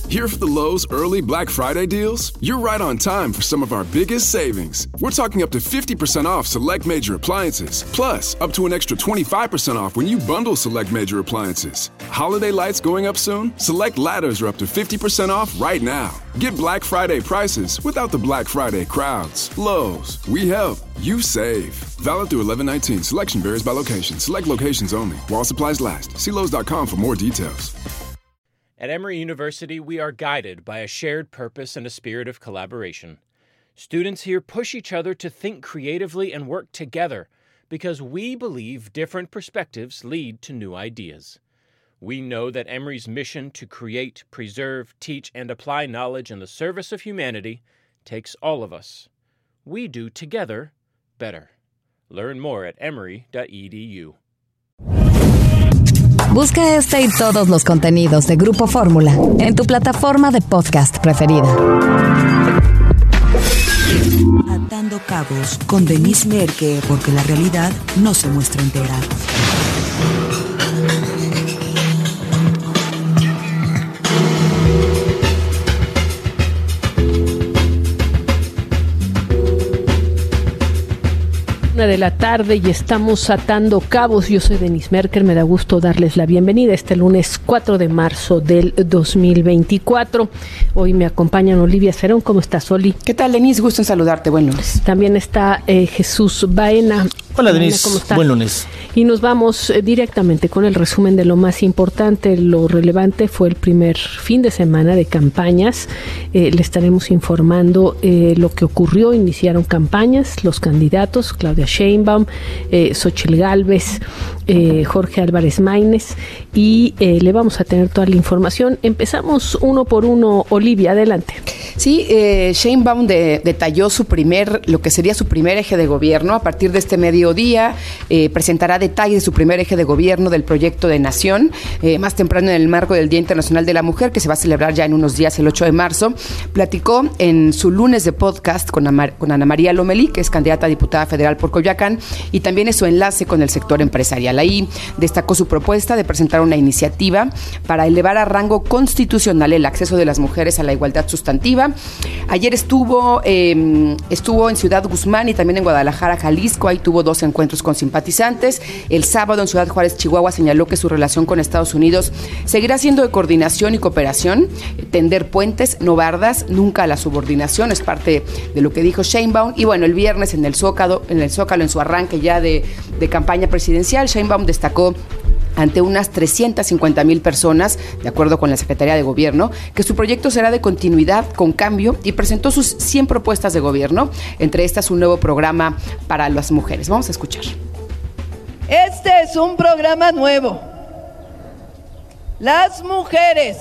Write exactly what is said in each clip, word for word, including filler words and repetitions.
Here for the Lowe's early Black Friday deals? You're right on time for some of our biggest savings. We're talking up to fifty percent off select major appliances, plus up to an extra twenty-five percent off when you bundle select major appliances. Holiday lights going up soon? Select ladders are up to fifty percent off right now. Get Black Friday prices without the Black Friday crowds. Lowe's, we help, you save. Valid through eleven nineteen. Selection varies by location. Select locations only. While supplies last. See Lowe's dot com for more details. At Emory University, we are guided by a shared purpose and a spirit of collaboration. Students here push each other to think creatively and work together because we believe different perspectives lead to new ideas. We know that Emory's mission to create, preserve, teach, and apply knowledge in the service of humanity takes all of us. We do together better. Learn more at emory dot e d u. Busca este y todos los contenidos de Grupo Fórmula en tu plataforma de podcast preferida. Atando cabos con Denise Merker, porque la realidad no se muestra entera. Una de la tarde y estamos atando cabos. Yo soy Denise Merker, me da gusto darles la bienvenida este lunes cuatro de marzo del dos mil veinticuatro. Hoy me acompañan Olivia Cerón. ¿Cómo estás, Oli? ¿Qué tal, Denise? Gusto en saludarte. Buen lunes. También está eh, Jesús Baena. Hola, Denise. ¿Cómo estás? Buen lunes. Y nos vamos eh, directamente con el resumen de lo más importante. Lo relevante fue el primer fin de semana de campañas. Eh, le estaremos informando eh, lo que ocurrió. Iniciaron campañas los candidatos, Claudia Sheinbaum, eh, Xochitl Gálvez, eh, Jorge Álvarez Maínez, y eh, le vamos a tener toda la información. Empezamos uno por uno. Olivia, adelante. Sí, eh, Sheinbaum de, detalló su primer, lo que sería su primer eje de gobierno. A partir de este mediodía eh, presentará detalles de su primer eje de gobierno del proyecto de nación. Eh, más temprano, en el marco del Día Internacional de la Mujer, que se va a celebrar ya en unos días, el ocho de marzo, platicó en su lunes de podcast con, Amar, con Ana María Lomelí, que es candidata a diputada federal por Coyoacán, y también es su enlace con el sector empresarial. Ahí destacó su propuesta de presentar una iniciativa para elevar a rango constitucional el acceso de las mujeres a la igualdad sustantiva. Ayer estuvo, eh, estuvo en Ciudad Guzmán y también en Guadalajara, Jalisco. Ahí tuvo dos encuentros con simpatizantes. El sábado en Ciudad Juárez, Chihuahua, señaló que su relación con Estados Unidos seguirá siendo de coordinación y cooperación, tender puentes, no bardas, nunca a la subordinación. Es parte de lo que dijo Sheinbaum. Y bueno, el viernes en el Zócalo, en el Zócalo, en su arranque ya de, de campaña presidencial, Sheinbaum destacó ante unas trescientas cincuenta mil personas, de acuerdo con la Secretaría de Gobierno, que su proyecto será de continuidad con cambio, y presentó sus cien propuestas de gobierno, entre estas un nuevo programa para las mujeres. Vamos a escuchar. Este es un programa nuevo. Las mujeres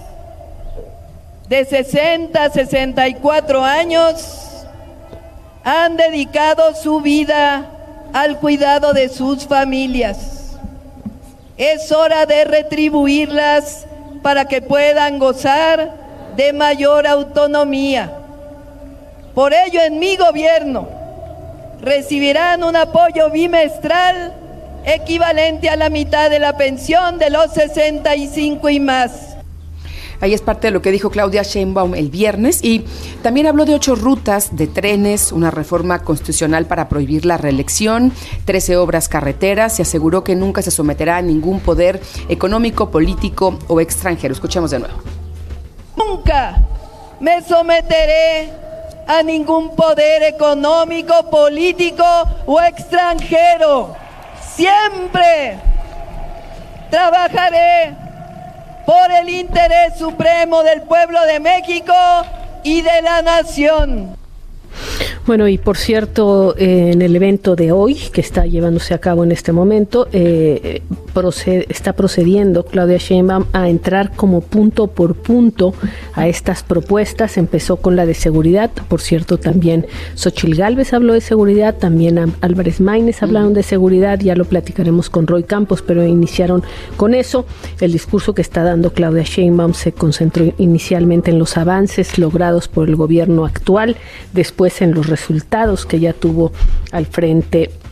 de sesenta a sesenta y cuatro años han dedicado su vida al cuidado de sus familias. Es hora de retribuirlas para que puedan gozar de mayor autonomía. Por ello, en mi gobierno recibirán un apoyo bimestral equivalente a la mitad de la pensión de los sesenta y cinco y más. Ahí es parte de lo que dijo Claudia Sheinbaum el viernes, y también habló de ocho rutas de trenes, una reforma constitucional para prohibir la reelección, trece obras carreteras, y aseguró que nunca se someterá a ningún poder económico, político o extranjero. Escuchemos de nuevo. Nunca me someteré a ningún poder económico, político o extranjero. Siempre trabajaré por el interés supremo del pueblo de México y de la nación. Bueno, y por cierto, eh, en el evento de hoy, que está llevándose a cabo en este momento, eh, procede, está procediendo Claudia Sheinbaum a entrar como punto por punto a estas propuestas. Empezó con la de seguridad. Por cierto, también Xochitl Gálvez habló de seguridad, también Álvarez Maínez hablaron de seguridad, ya lo platicaremos con Roy Campos, pero iniciaron con eso. El discurso que está dando Claudia Sheinbaum se concentró inicialmente en los avances logrados por el gobierno actual, después en los resultados que ya tuvo al frente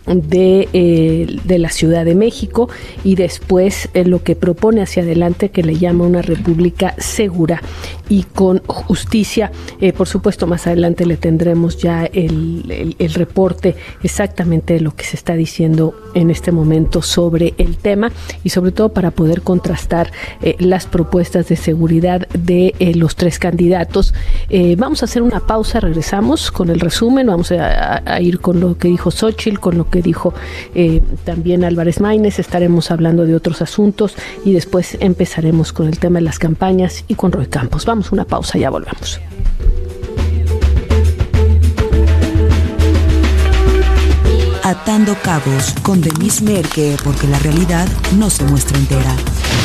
de, eh, de la Ciudad de México, y después eh, lo que propone hacia adelante, que le llama una república segura y con justicia. Eh, por supuesto, más adelante le tendremos ya el, el, el reporte exactamente de lo que se está diciendo en este momento sobre el tema, y sobre todo para poder contrastar eh, las propuestas de seguridad de eh, los tres candidatos. Eh, vamos a hacer una pausa, regresamos con el resumen, vamos a, a, a ir con lo que dijo Xóchitl, con lo que dijo eh, también Álvarez Maínez, estaremos hablando de otros asuntos y después empezaremos con el tema de las campañas y con Roy Campos. Vamos a una pausa, ya volvemos. Atando Cabos con Denise Merker, porque la realidad no se muestra entera.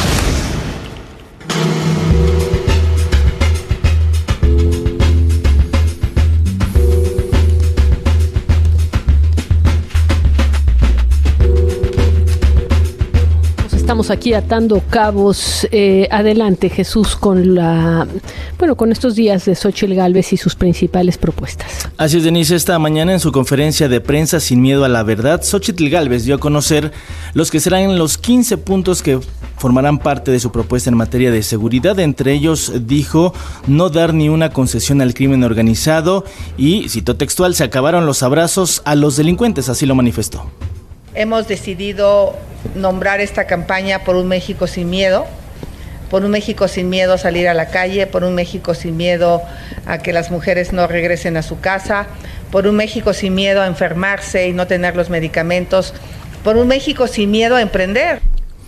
Estamos aquí atando cabos. Eh, adelante, Jesús, con la, bueno, con estos días de Xóchitl Gálvez y sus principales propuestas. Así es, Denise. Esta mañana en su conferencia de prensa Sin Miedo a la Verdad, Xóchitl Gálvez dio a conocer los que serán los quince puntos que formarán parte de su propuesta en materia de seguridad. Entre ellos dijo no dar ni una concesión al crimen organizado y, citó textual, se acabaron los abrazos a los delincuentes, así lo manifestó. Hemos decidido nombrar esta campaña por un México sin miedo, por un México sin miedo a salir a la calle, por un México sin miedo a que las mujeres no regresen a su casa, por un México sin miedo a enfermarse y no tener los medicamentos, por un México sin miedo a emprender.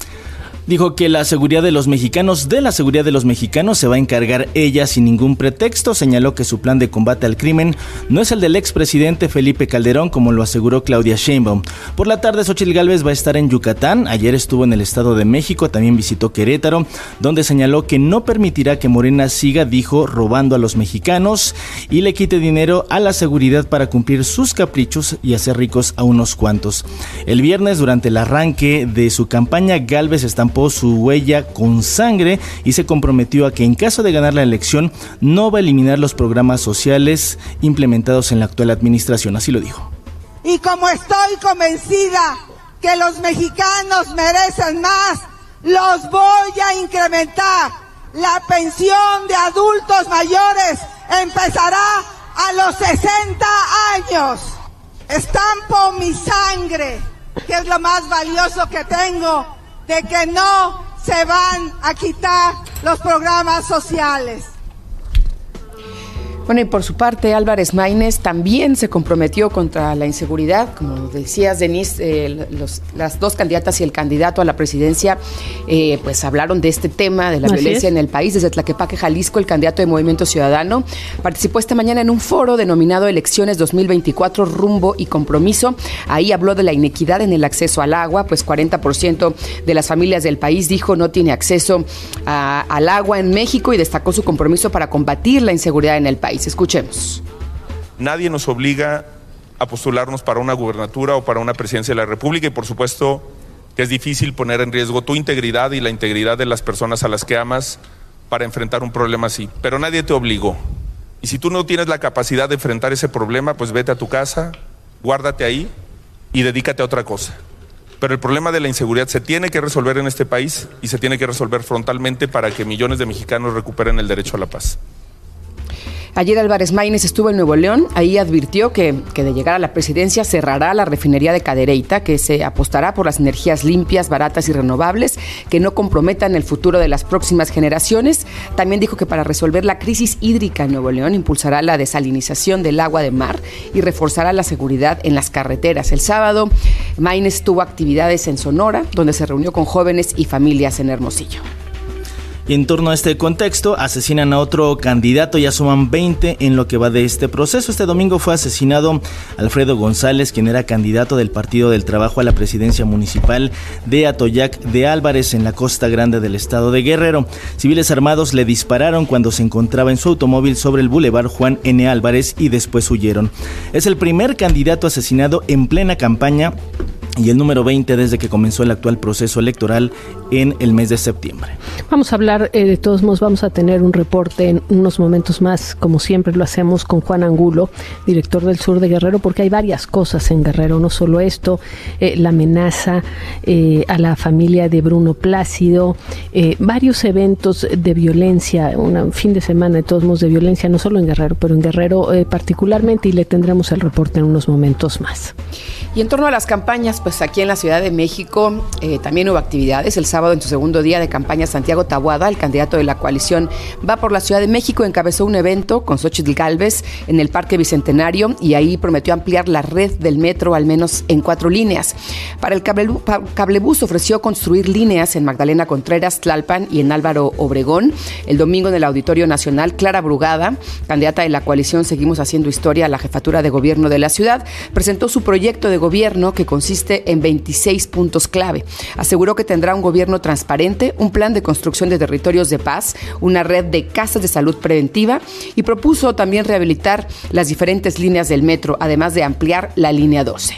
Dijo que la seguridad de los mexicanos, de la seguridad de los mexicanos se va a encargar ella sin ningún pretexto. Señaló que su plan de combate al crimen no es el del expresidente Felipe Calderón, como lo aseguró Claudia Sheinbaum. Por la tarde, Xóchitl Gálvez va a estar en Yucatán. Ayer estuvo en el Estado de México, también visitó Querétaro, donde señaló que no permitirá que Morena siga, dijo, robando a los mexicanos y le quite dinero a la seguridad para cumplir sus caprichos y hacer ricos a unos cuantos. El viernes, durante el arranque de su campaña, Gálvez estampó su huella con sangre y se comprometió a que en caso de ganar la elección no va a eliminar los programas sociales implementados en la actual administración, así lo dijo. Y como estoy convencida que los mexicanos merecen más, los voy a incrementar. La pensión de adultos mayores empezará a los sesenta años. Estampo mi sangre, que es lo más valioso que tengo, de que no se van a quitar los programas sociales. Bueno, y por su parte, Álvarez Maínez también se comprometió contra la inseguridad. Como decías, Denise, eh, los, las dos candidatas y el candidato a la presidencia eh, pues hablaron de este tema, de la Así violencia es. en el país. Desde Tlaquepaque, Jalisco, el candidato de Movimiento Ciudadano participó esta mañana en un foro denominado Elecciones dos mil veinticuatro, Rumbo y Compromiso. Ahí habló de la inequidad en el acceso al agua, pues cuarenta por ciento de las familias del país, dijo, no tiene acceso a, al agua en México, y destacó su compromiso para combatir la inseguridad en el país. Escuchemos. Nadie nos obliga a postularnos para una gubernatura o para una presidencia de la República, y por supuesto que es difícil poner en riesgo tu integridad y la integridad de las personas a las que amas para enfrentar un problema así, pero nadie te obligó. Y si tú no tienes la capacidad de enfrentar ese problema, pues vete a tu casa, guárdate ahí y dedícate a otra cosa. Pero el problema de la inseguridad se tiene que resolver en este país y se tiene que resolver frontalmente para que millones de mexicanos recuperen el derecho a la paz. Ayer Álvarez Maínez estuvo en Nuevo León. Ahí advirtió que, que de llegar a la presidencia cerrará la refinería de Cadereyta, que se apostará por las energías limpias, baratas y renovables, que no comprometan el futuro de las próximas generaciones. También dijo que para resolver la crisis hídrica en Nuevo León impulsará la desalinización del agua de mar y reforzará la seguridad en las carreteras. El sábado, Maínez tuvo actividades en Sonora, donde se reunió con jóvenes y familias en Hermosillo. Y en torno a este contexto, asesinan a otro candidato, ya suman veinte en lo que va de este proceso. Este domingo fue asesinado Alfredo González, quien era candidato del Partido del Trabajo a la presidencia municipal de Atoyac de Álvarez, en la Costa Grande del estado de Guerrero. Civiles armados le dispararon cuando se encontraba en su automóvil sobre el Boulevard Juan N. Álvarez y después huyeron. Es el primer candidato asesinado en plena campaña y el número veinte desde que comenzó el actual proceso electoral en el mes de septiembre. Vamos a hablar, eh, de todos modos, vamos a tener un reporte en unos momentos más, como siempre lo hacemos con Juan Angulo, director del Sur de Guerrero, porque hay varias cosas en Guerrero, no solo esto, eh, la amenaza eh, a la familia de Bruno Plácido, eh, varios eventos de violencia, un fin de semana de todos modos de violencia, no solo en Guerrero, pero en Guerrero eh, particularmente, y le tendremos el reporte en unos momentos más. Y en torno a las campañas, pues aquí en la Ciudad de México eh, también hubo actividades. El sábado, en su segundo día de campaña, Santiago Taboada, el candidato de la coalición Va por la Ciudad de México, encabezó un evento con Xóchitl Gálvez en el Parque Bicentenario y ahí prometió ampliar la red del metro al menos en cuatro líneas. Para el cable, cablebús ofreció construir líneas en Magdalena Contreras, Tlalpan y en Álvaro Obregón. El domingo en el Auditorio Nacional, Clara Brugada, candidata de la coalición Seguimos Haciendo Historia a la jefatura de gobierno de la ciudad, presentó su proyecto de gobierno que consiste en veintiséis puntos clave. Aseguró que tendrá un gobierno transparente, un plan de construcción de territorios de paz, una red de casas de salud preventiva y propuso también rehabilitar las diferentes líneas del metro, además de ampliar la línea doce.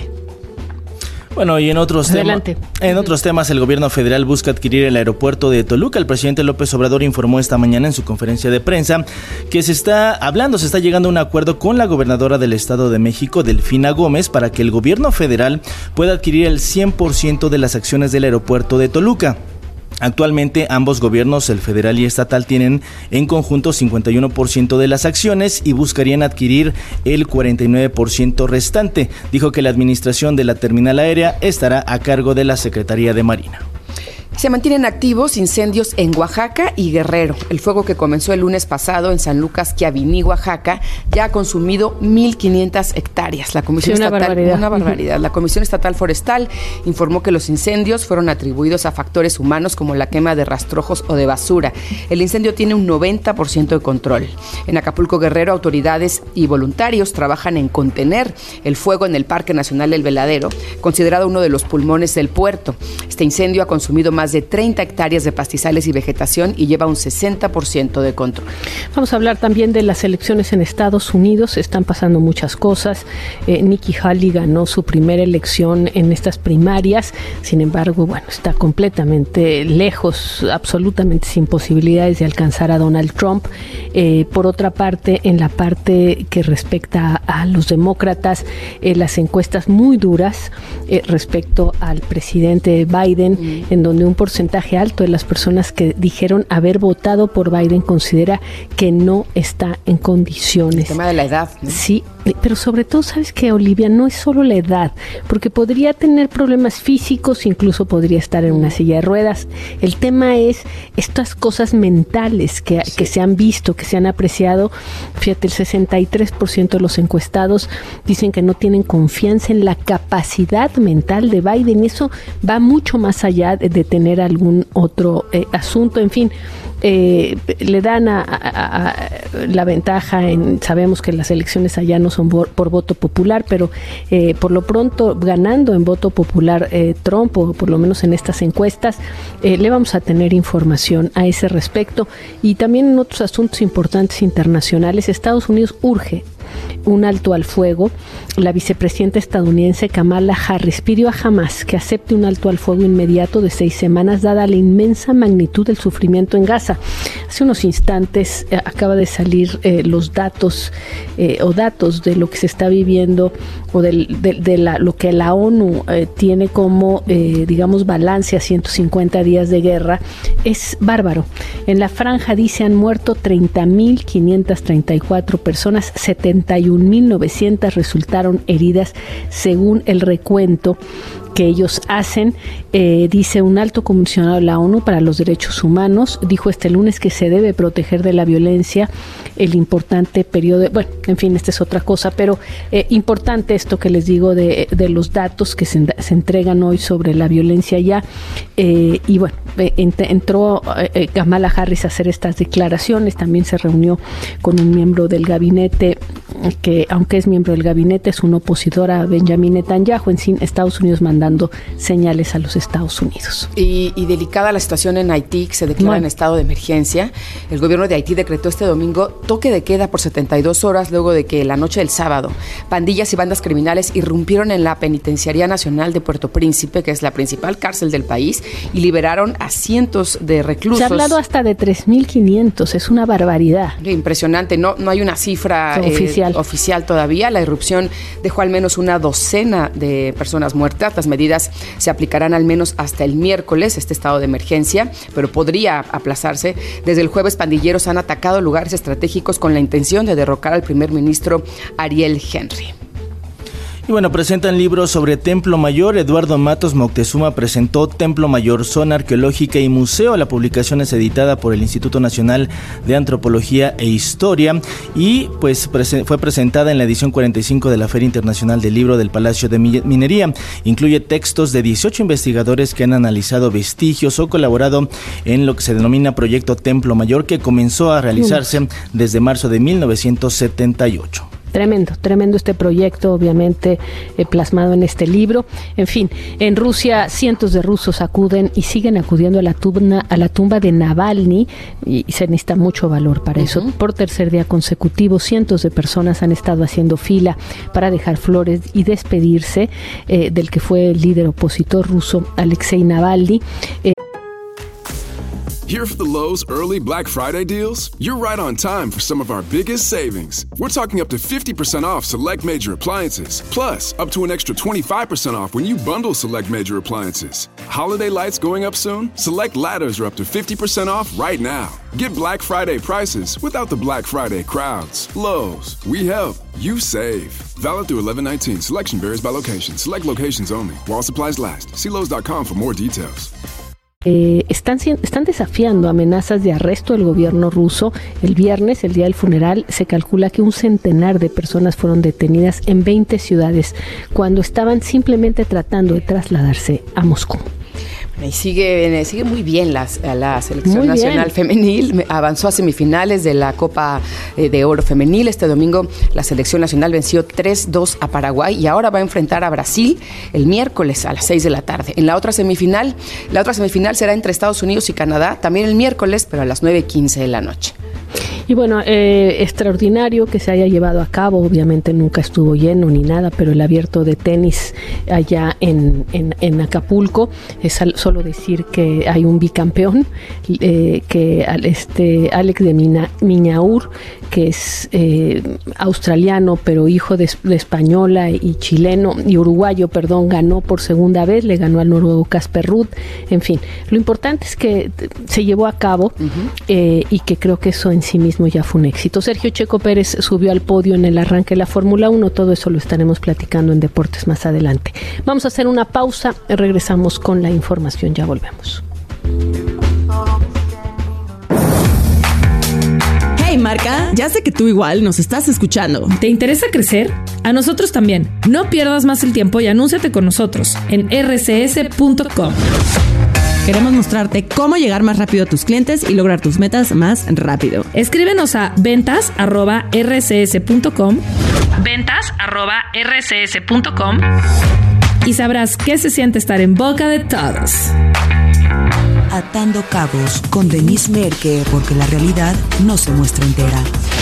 Bueno, y en otros, tema, en otros temas, el gobierno federal busca adquirir el aeropuerto de Toluca. El presidente López Obrador informó esta mañana en su conferencia de prensa que se está hablando, se está llegando a un acuerdo con la gobernadora del Estado de México, Delfina Gómez, para que el gobierno federal pueda adquirir el cien por ciento de las acciones del aeropuerto de Toluca. Actualmente ambos gobiernos, el federal y estatal, tienen en conjunto cincuenta y uno por ciento de las acciones y buscarían adquirir el cuarenta y nueve por ciento restante. Dijo que la administración de la terminal aérea estará a cargo de la Secretaría de Marina. Se mantienen activos incendios en Oaxaca y Guerrero. El fuego que comenzó el lunes pasado en San Lucas Quiabiní, Oaxaca, ya ha consumido mil quinientas hectáreas. La Comisión sí, una Estatal, barbaridad. Una barbaridad. La Comisión Estatal Forestal informó que los incendios fueron atribuidos a factores humanos como la quema de rastrojos o de basura. El incendio tiene un noventa por ciento de control. En Acapulco, Guerrero, autoridades y voluntarios trabajan en contener el fuego en el Parque Nacional El Veladero, considerado uno de los pulmones del puerto. Este incendio ha consumido más de treinta hectáreas de pastizales y vegetación y lleva un sesenta por ciento de control. Vamos a hablar también de las elecciones en Estados Unidos. Están pasando muchas cosas. Eh, Nikki Haley ganó su primera elección en estas primarias. Sin embargo, bueno, está completamente lejos, absolutamente sin posibilidades de alcanzar a Donald Trump. Eh, por otra parte, en la parte que respecta a, a los demócratas, eh, las encuestas muy duras eh, respecto al presidente Biden, mm. en donde un porcentaje alto de las personas que dijeron haber votado por Biden considera que no está en condiciones. El tema de la edad, ¿no? Sí, pero sobre todo, ¿sabes qué, Olivia? No es solo la edad, porque podría tener problemas físicos, incluso podría estar en una silla de ruedas. El tema es estas cosas mentales que, sí. que se han visto, que se han apreciado. Fíjate, el sesenta y tres por ciento de los encuestados dicen que no tienen confianza en la capacidad mental de Biden. Eso va mucho más allá de, de tener algún otro eh, asunto, en fin. Eh, le dan a, a, a la ventaja en, sabemos que las elecciones allá no son por, por voto popular, pero eh, por lo pronto ganando en voto popular eh, Trump, o por lo menos en estas encuestas, eh, le vamos a tener información a ese respecto. Y también en otros asuntos importantes internacionales, Estados Unidos urge un alto al fuego. La vicepresidenta estadounidense Kamala Harris pidió a Hamás que acepte un alto al fuego inmediato de seis semanas, dada la inmensa magnitud del sufrimiento en Gaza. Hace unos instantes eh, acaba de salir eh, los datos eh, o datos de lo que se está viviendo, o del, de, de la, lo que la ONU eh, tiene como, eh, digamos, balance a ciento cincuenta días de guerra. Es bárbaro. En la franja, dice, han muerto treinta mil quinientas treinta y cuatro personas, setenta y un mil novecientas resultaron heridas según el recuento que ellos hacen. Eh, dice un alto comisionado de la ONU para los Derechos Humanos, dijo este lunes que se debe proteger de la violencia el importante periodo, de, bueno, en fin, esta es otra cosa, pero eh, importante esto que les digo de, de los datos que se, se entregan hoy sobre la violencia ya, eh, y bueno, eh, ent- entró eh, Kamala Harris a hacer estas declaraciones, también se reunió con un miembro del gabinete que aunque es miembro del gabinete, es un opositor a Benjamin Netanyahu. En fin, Estados Unidos mandando señales a los Estados Unidos. Y, y delicada la situación en Haití, que se declara bueno. en estado de emergencia. El gobierno de Haití decretó este domingo toque de queda por setenta y dos horas luego de que la noche del sábado pandillas y bandas criminales irrumpieron en la Penitenciaría Nacional de Puerto Príncipe, que es la principal cárcel del país, y liberaron a cientos de reclusos. Se ha hablado hasta de tres mil quinientos, es una barbaridad. Impresionante, no, no hay una cifra oficial. Eh, oficial todavía. La irrupción dejó al menos una docena de personas muertas. Las medidas se aplicarán al menos hasta el miércoles, este estado de emergencia, pero podría aplazarse. Desde el jueves, pandilleros han atacado lugares estratégicos con la intención de derrocar al primer ministro Ariel Henry. Y bueno, presentan libros sobre Templo Mayor. Eduardo Matos Moctezuma presentó Templo Mayor, Zona Arqueológica y Museo. La publicación es editada por el Instituto Nacional de Antropología e Historia y pues prese- fue presentada en la edición cuarenta y cinco de la Feria Internacional del Libro del Palacio de Minería. Incluye textos de dieciocho investigadores que han analizado vestigios o colaborado en lo que se denomina Proyecto Templo Mayor, que comenzó a realizarse desde marzo de mil novecientos setenta y ocho. Tremendo, tremendo este proyecto, obviamente eh, plasmado en este libro. En fin, en Rusia cientos de rusos acuden y siguen acudiendo a la tumba, a la tumba de Navalny, y, y se necesita mucho valor para uh-huh. eso. Por tercer día consecutivo, cientos de personas han estado haciendo fila para dejar flores y despedirse eh, del que fue el líder opositor ruso, Alexei Navalny. Eh, Here for the Lowe's early Black Friday deals? You're right on time for some of our biggest savings. We're talking up to fifty percent off select major appliances, plus up to an extra twenty-five percent off when you bundle select major appliances. Holiday lights going up soon? Select ladders are up to fifty percent off right now. Get Black Friday prices without the Black Friday crowds. Lowe's, we help, you save. Valid through eleven nineteen. Selection varies by location. Select locations only. While supplies last. See Lowe's dot com for more details. Eh, están, están desafiando amenazas de arresto del gobierno ruso. El viernes, el día del funeral, se calcula que un centenar de personas fueron detenidas en veinte ciudades cuando estaban simplemente tratando de trasladarse a Moscú. Y sigue, sigue muy bien la, la selección muy nacional bien. femenil, avanzó a semifinales de la Copa de Oro femenil. Este domingo la selección nacional venció tres dos a Paraguay y ahora va a enfrentar a Brasil el miércoles a las seis de la tarde. En la otra semifinal, la otra semifinal será entre Estados Unidos y Canadá, también el miércoles, pero a las nueve quince de la noche. Y bueno, eh, extraordinario que se haya llevado a cabo, obviamente nunca estuvo lleno ni nada, pero el abierto de tenis allá en, en, en Acapulco, es al, solo decir que hay un bicampeón, eh, que este Alex de Mina, Miñaur, que es eh, australiano, pero hijo de, de española y chileno, y uruguayo, perdón, ganó por segunda vez, le ganó al noruego Casper Ruud. En fin, lo importante es que se llevó a cabo uh-huh. eh, y que creo que eso en sí mismo ya fue un éxito. Sergio Checo Pérez subió al podio en el arranque de la Fórmula uno, todo eso lo estaremos platicando en Deportes más adelante. Vamos a hacer una pausa, regresamos con la información, ya volvemos. Hey Marca, ya sé que tú igual nos estás escuchando. ¿Te interesa crecer? A nosotros también. No pierdas más el tiempo y anúnciate con nosotros en erre ce ese punto com. Queremos mostrarte cómo llegar más rápido a tus clientes y lograr tus metas más rápido. Escríbenos a ventas arroba erre ce ese punto com, ventas arroba erre ce ese punto com y sabrás qué se siente estar en boca de todos. Atando Cabos con Denise Merker, porque la realidad no se muestra entera.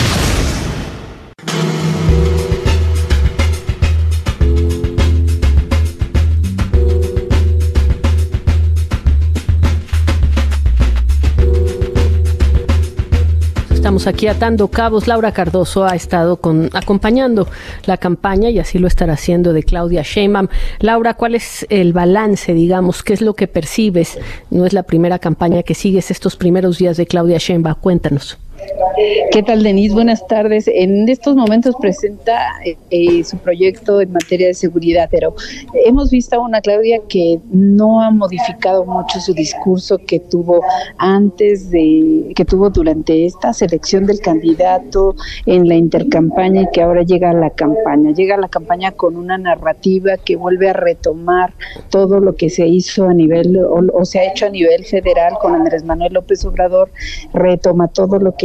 Estamos aquí atando cabos. Laura Cardoso ha estado con, acompañando la campaña y así lo estará haciendo de Claudia Sheinbaum. Laura, ¿cuál es el balance, digamos? ¿Qué es lo que percibes? No es la primera campaña que sigues estos primeros días de Claudia Sheinbaum. Cuéntanos. ¿Qué tal, Denise? Buenas tardes. En estos momentos presenta eh, su proyecto en materia de seguridad, pero hemos visto a una Claudia que no ha modificado mucho su discurso que tuvo antes de, que tuvo durante esta selección del candidato en la intercampaña y que ahora llega a la campaña. Llega a la campaña con una narrativa que vuelve a retomar todo lo que se hizo a nivel, o, o se ha hecho a nivel federal con Andrés Manuel López Obrador, retoma todo lo que hizo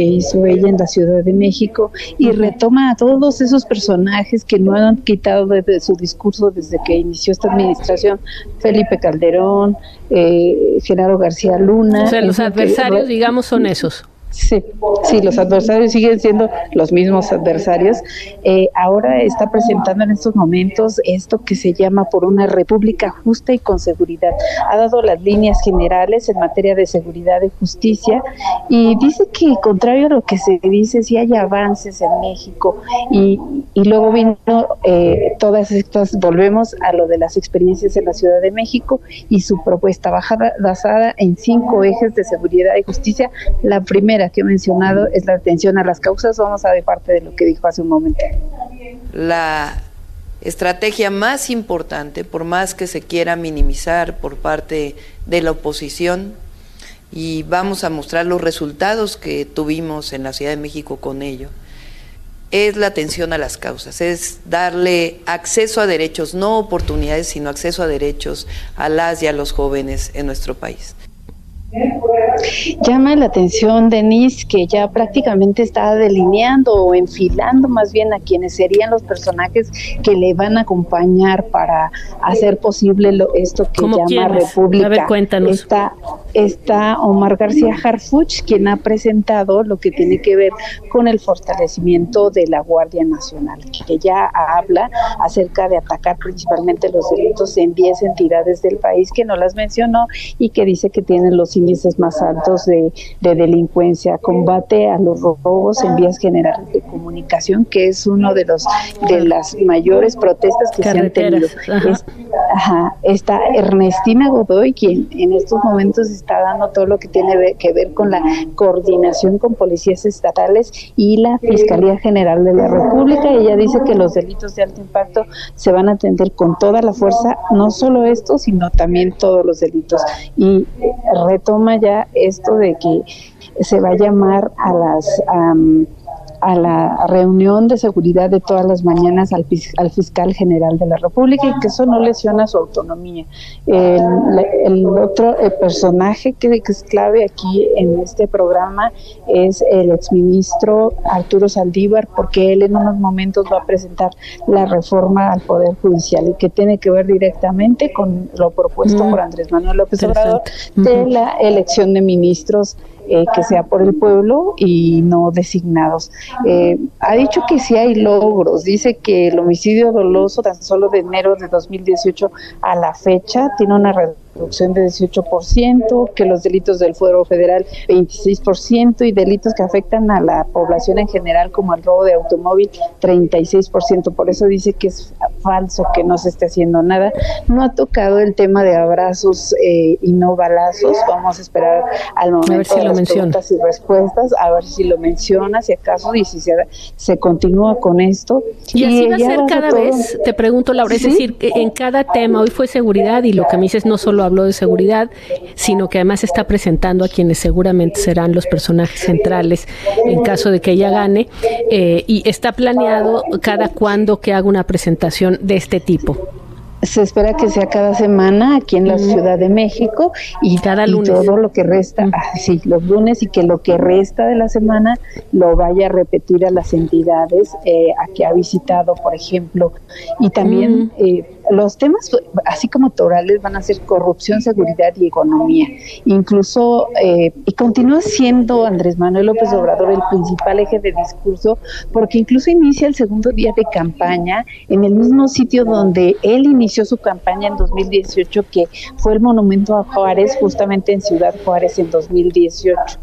ella en la Ciudad de México y retoma a todos esos personajes que no han quitado de, de su discurso desde que inició esta administración: Felipe Calderón, eh, Genaro García Luna. O sea, los adversarios, que, digamos, son esos. Sí, sí, los adversarios siguen siendo los mismos adversarios. Eh, ahora está presentando en estos momentos esto que se llama Por una República Justa y con Seguridad. Ha dado las líneas generales en materia de seguridad y justicia y dice que, contrario a lo que se dice, sí hay avances en México, y, y luego vino eh, todas estas, volvemos a lo de las experiencias en la Ciudad de México y su propuesta bajada, basada en cinco ejes de seguridad y justicia. La primera que he mencionado es la atención a las causas. Vamos a ver parte de lo que dijo hace un momento. La estrategia más importante, por más que se quiera minimizar por parte de la oposición, y vamos a mostrar los resultados que tuvimos en la Ciudad de México con ello, es la atención a las causas, es darle acceso a derechos, no oportunidades, sino acceso a derechos a las y a los jóvenes en nuestro país. Llama la atención, Denise, que ya prácticamente está delineando o enfilando más bien a quienes serían los personajes que le van a acompañar para hacer posible lo, esto que llama ¿quiénes? República. A ver, cuéntanos. Está, está Omar García Harfuch, quien ha presentado lo que tiene que ver con el fortalecimiento de la Guardia Nacional, que ya habla acerca de atacar principalmente los delitos en diez entidades del país, que no las mencionó y que dice que tienen los índices más altos de, de delincuencia, combate a los robos en vías generales de comunicación, que es uno de los de las mayores protestas que Carreteras, se han tenido. Ajá. Es, ajá, está Ernestina Godoy, quien en estos momentos está dando todo lo que tiene que ver con la coordinación con policías estatales y la Fiscalía General de la República. Ella dice que los delitos de alto impacto se van a atender con toda la fuerza, no solo esto, sino también todos los delitos. Y retoma ya esto de que se va a llamar a las um, a la reunión de seguridad de todas las mañanas al, al fiscal general de la República, y que eso no lesiona su autonomía. El, el otro el personaje que, que es clave aquí en este programa es el exministro Arturo Saldívar, porque él en unos momentos va a presentar la reforma al Poder Judicial y que tiene que ver directamente con lo propuesto mm. por Andrés Manuel López Obrador de uh-huh. la elección de ministros Eh, que sea por el pueblo y no designados. Eh, ha dicho que sí hay logros, dice que el homicidio doloso tan solo de enero de dos mil dieciocho a la fecha tiene una reducción de dieciocho por ciento, que los delitos del fuero federal veintiséis por ciento y delitos que afectan a la población en general como el robo de automóvil treinta y seis por ciento. Por eso dice que es falso que no se esté haciendo nada. No ha tocado el tema de abrazos eh, y no balazos. Vamos a esperar al momento de las preguntas y respuestas, a ver si lo menciona, si acaso, y si se, se continúa con esto. Y, y así va a ser cada todo. vez, te pregunto, Laura, ¿sí? Es decir, en cada tema, hoy fue seguridad, y lo que me dices no solo habló de seguridad, sino que además está presentando a quienes seguramente serán los personajes centrales en caso de que ella gane, eh, y está planeado cada cuándo que haga una presentación de este tipo. Se espera que sea cada semana aquí en la mm. Ciudad de México y cada lunes. Y todo lo que resta, mm. ah, sí, los lunes, y que lo que resta de la semana lo vaya a repetir a las entidades eh, a que ha visitado, por ejemplo. Y también mm. eh, los temas, así como torales, van a ser corrupción, seguridad y economía. Incluso, eh, y continúa siendo Andrés Manuel López Obrador el principal eje de discurso, porque incluso inicia el segundo día de campaña en el mismo sitio donde él inició inició su campaña en dos mil dieciocho, que fue el Monumento a Juárez, justamente en Ciudad Juárez en dos mil dieciocho.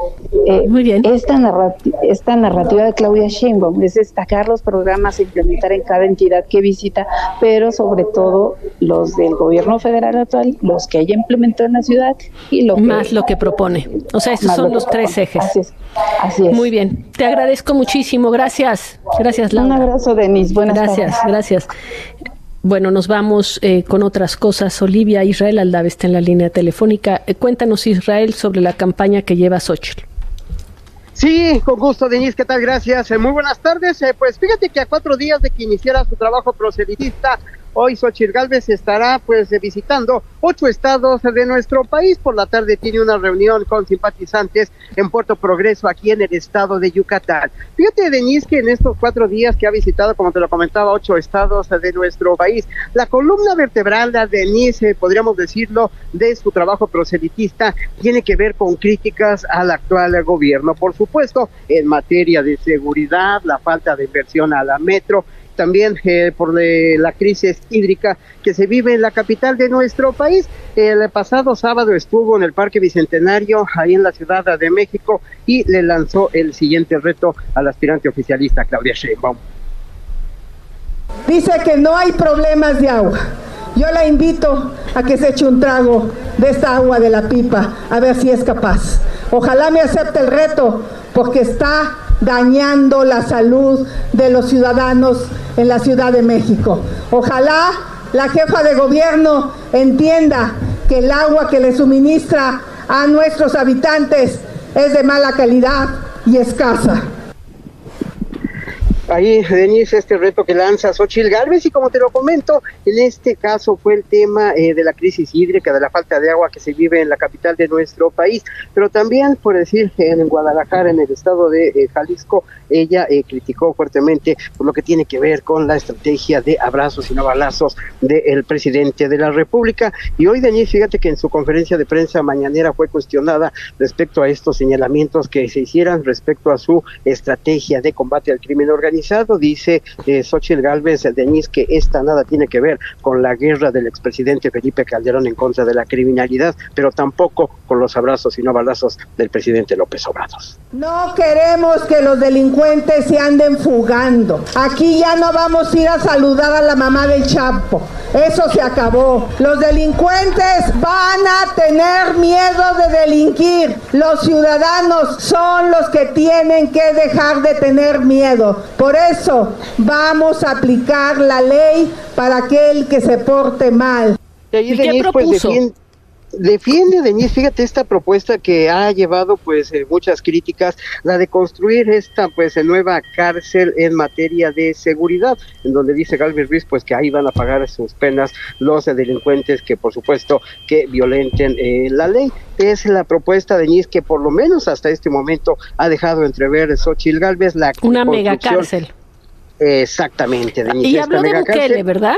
Eh, Muy bien. Esta narrativa, esta narrativa de Claudia Sheinbaum es destacar los programas a implementar en cada entidad que visita, pero sobre todo los del gobierno federal actual, los que ella implementó en la ciudad y lo más que, lo que propone. O sea, estos son los tres ejes. Así es, así es. Muy bien, te agradezco muchísimo. Gracias, gracias, Laura. Un abrazo, Denise. Buenas gracias, tardes. Gracias. Bueno, nos vamos eh, con otras cosas. Olivia Israel Aldave está en la línea telefónica. Eh, cuéntanos, Israel, sobre la campaña que lleva Xóchitl. Sí, con gusto, Denise, ¿qué tal? Gracias. Eh, muy buenas tardes. Eh, pues fíjate que a cuatro días de que iniciara su trabajo proselitista, Hoy Xóchitl Gálvez estará pues visitando ocho estados de nuestro país. Por la tarde tiene una reunión con simpatizantes en Puerto Progreso, aquí en el estado de Yucatán. Fíjate, Denise, que en estos cuatro días que ha visitado, como te lo comentaba, ocho estados de nuestro país, la columna vertebral de Denise, podríamos decirlo, de su trabajo proselitista, tiene que ver con críticas al actual gobierno. Por supuesto, en materia de seguridad, la falta de inversión a la metro, también eh, por eh, la crisis hídrica que se vive en la capital de nuestro país. El pasado sábado estuvo en el Parque Bicentenario, ahí en la Ciudad de México, y le lanzó el siguiente reto al aspirante oficialista Claudia Sheinbaum. Dice que no hay problemas de agua. Yo la invito a que se eche un trago de esta agua de la pipa, a ver si es capaz. Ojalá me acepte el reto, porque está dañando la salud de los ciudadanos en la Ciudad de México. Ojalá la jefa de gobierno entienda que el agua que le suministra a nuestros habitantes es de mala calidad y escasa. Ahí, Denise, este reto que lanza Xóchitl Gálvez, y como te lo comento, en este caso fue el tema eh, de la crisis hídrica, de la falta de agua que se vive en la capital de nuestro país, pero también, por decir, en Guadalajara, en el estado de eh, Jalisco, ella eh, criticó fuertemente por lo que tiene que ver con la estrategia de abrazos y no balazos del presidente de la República. Y hoy, Denise, fíjate que en su conferencia de prensa mañanera fue cuestionada respecto a estos señalamientos que se hicieran respecto a su estrategia de combate al crimen organizado. Dice eh, Xóchitl Gálvez, Denise, que esta nada tiene que ver con la guerra del expresidente Felipe Calderón en contra de la criminalidad, pero tampoco con los abrazos y no balazos del presidente López Obrador. No queremos que los delincuentes se anden fugando. Aquí ya no vamos a ir a saludar a la mamá del Chapo. Eso se acabó. Los delincuentes van a tener miedo de delinquir. Los ciudadanos son los que tienen que dejar de tener miedo. Por eso vamos a aplicar la ley para aquel que se porte mal. ¿Y qué propuso? Pues, defiende, Denise, fíjate, esta propuesta que ha llevado pues eh, muchas críticas, la de construir esta pues nueva cárcel en materia de seguridad, en donde dice Gálvez Ruiz pues que ahí van a pagar sus penas los eh, delincuentes que por supuesto que violenten eh, la ley. Es la propuesta, Denise, que por lo menos hasta este momento ha dejado entrever Xóchitl Gálvez, la una megacárcel. Exactamente, Denise. Y habló de Bukele, ¿verdad?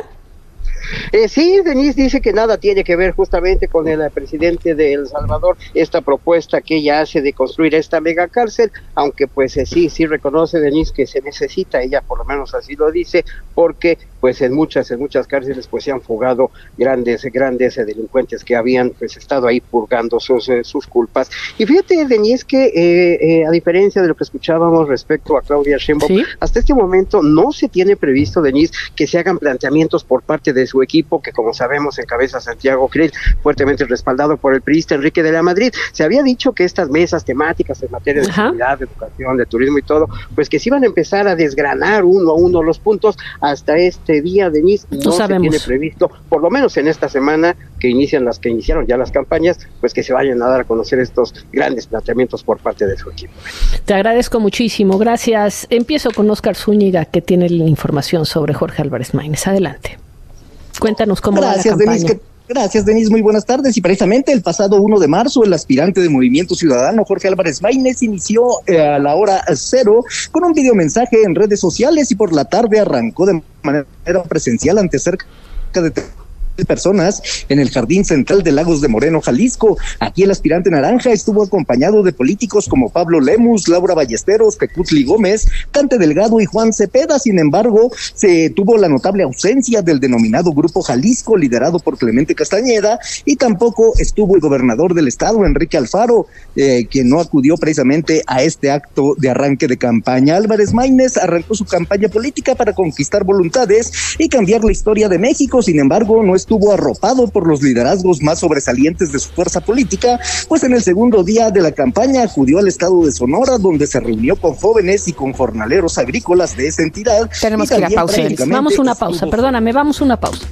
Eh, sí, Denise dice que nada tiene que ver justamente con el presidente de El Salvador, esta propuesta que ella hace de construir esta megacárcel, aunque pues eh, sí, sí reconoce, Denise, que se necesita, ella por lo menos así lo dice, porque pues en muchas, en muchas cárceles pues se han fugado grandes, grandes eh, delincuentes que habían pues estado ahí purgando sus, eh, sus culpas. Y fíjate, Denise, que eh, eh, a diferencia de lo que escuchábamos respecto a Claudia Sheinbaum, ¿sí? Hasta este momento no se tiene previsto, Denise, que se hagan planteamientos por parte de su equipo, que como sabemos encabeza Santiago Krill, fuertemente respaldado por el priista Enrique de la Madrid. Se había dicho que estas mesas temáticas en materia de Ajá. seguridad, de educación, de turismo y todo, pues que se iban a empezar a desgranar uno a uno los puntos. Hasta este día, Denise, no, no se tiene previsto, por lo menos en esta semana que inician las que iniciaron ya las campañas, pues que se vayan a dar a conocer estos grandes planteamientos por parte de su equipo. Te agradezco muchísimo, gracias. Empiezo con Óscar Zúñiga, que tiene la información sobre Jorge Álvarez Maínez. Adelante. Cuéntanos cómo Gracias, va la campaña. Denise, que, gracias, Denise. Muy buenas tardes. Y precisamente el pasado primero de marzo, el aspirante de Movimiento Ciudadano, Jorge Álvarez Maínez, inició eh, a la hora cero con un videomensaje en redes sociales y por la tarde arrancó de manera presencial ante cerca de personas en el Jardín Central de Lagos de Moreno, Jalisco. Aquí el aspirante naranja estuvo acompañado de políticos como Pablo Lemus, Laura Ballesteros, Tecutli Gómez, Cante Delgado y Juan Cepeda. Sin embargo, se tuvo la notable ausencia del denominado Grupo Jalisco, liderado por Clemente Castañeda, y tampoco estuvo el gobernador del estado, Enrique Alfaro, eh, quien no acudió precisamente a este acto de arranque de campaña. Álvarez Maínez arrancó su campaña política para conquistar voluntades y cambiar la historia de México. Sin embargo, no es estuvo arropado por los liderazgos más sobresalientes de su fuerza política, pues en el segundo día de la campaña acudió al estado de Sonora, donde se reunió con jóvenes y con jornaleros agrícolas de esa entidad. Tenemos que ir a pausa. Vamos una pausa, perdóname, vamos una pausa.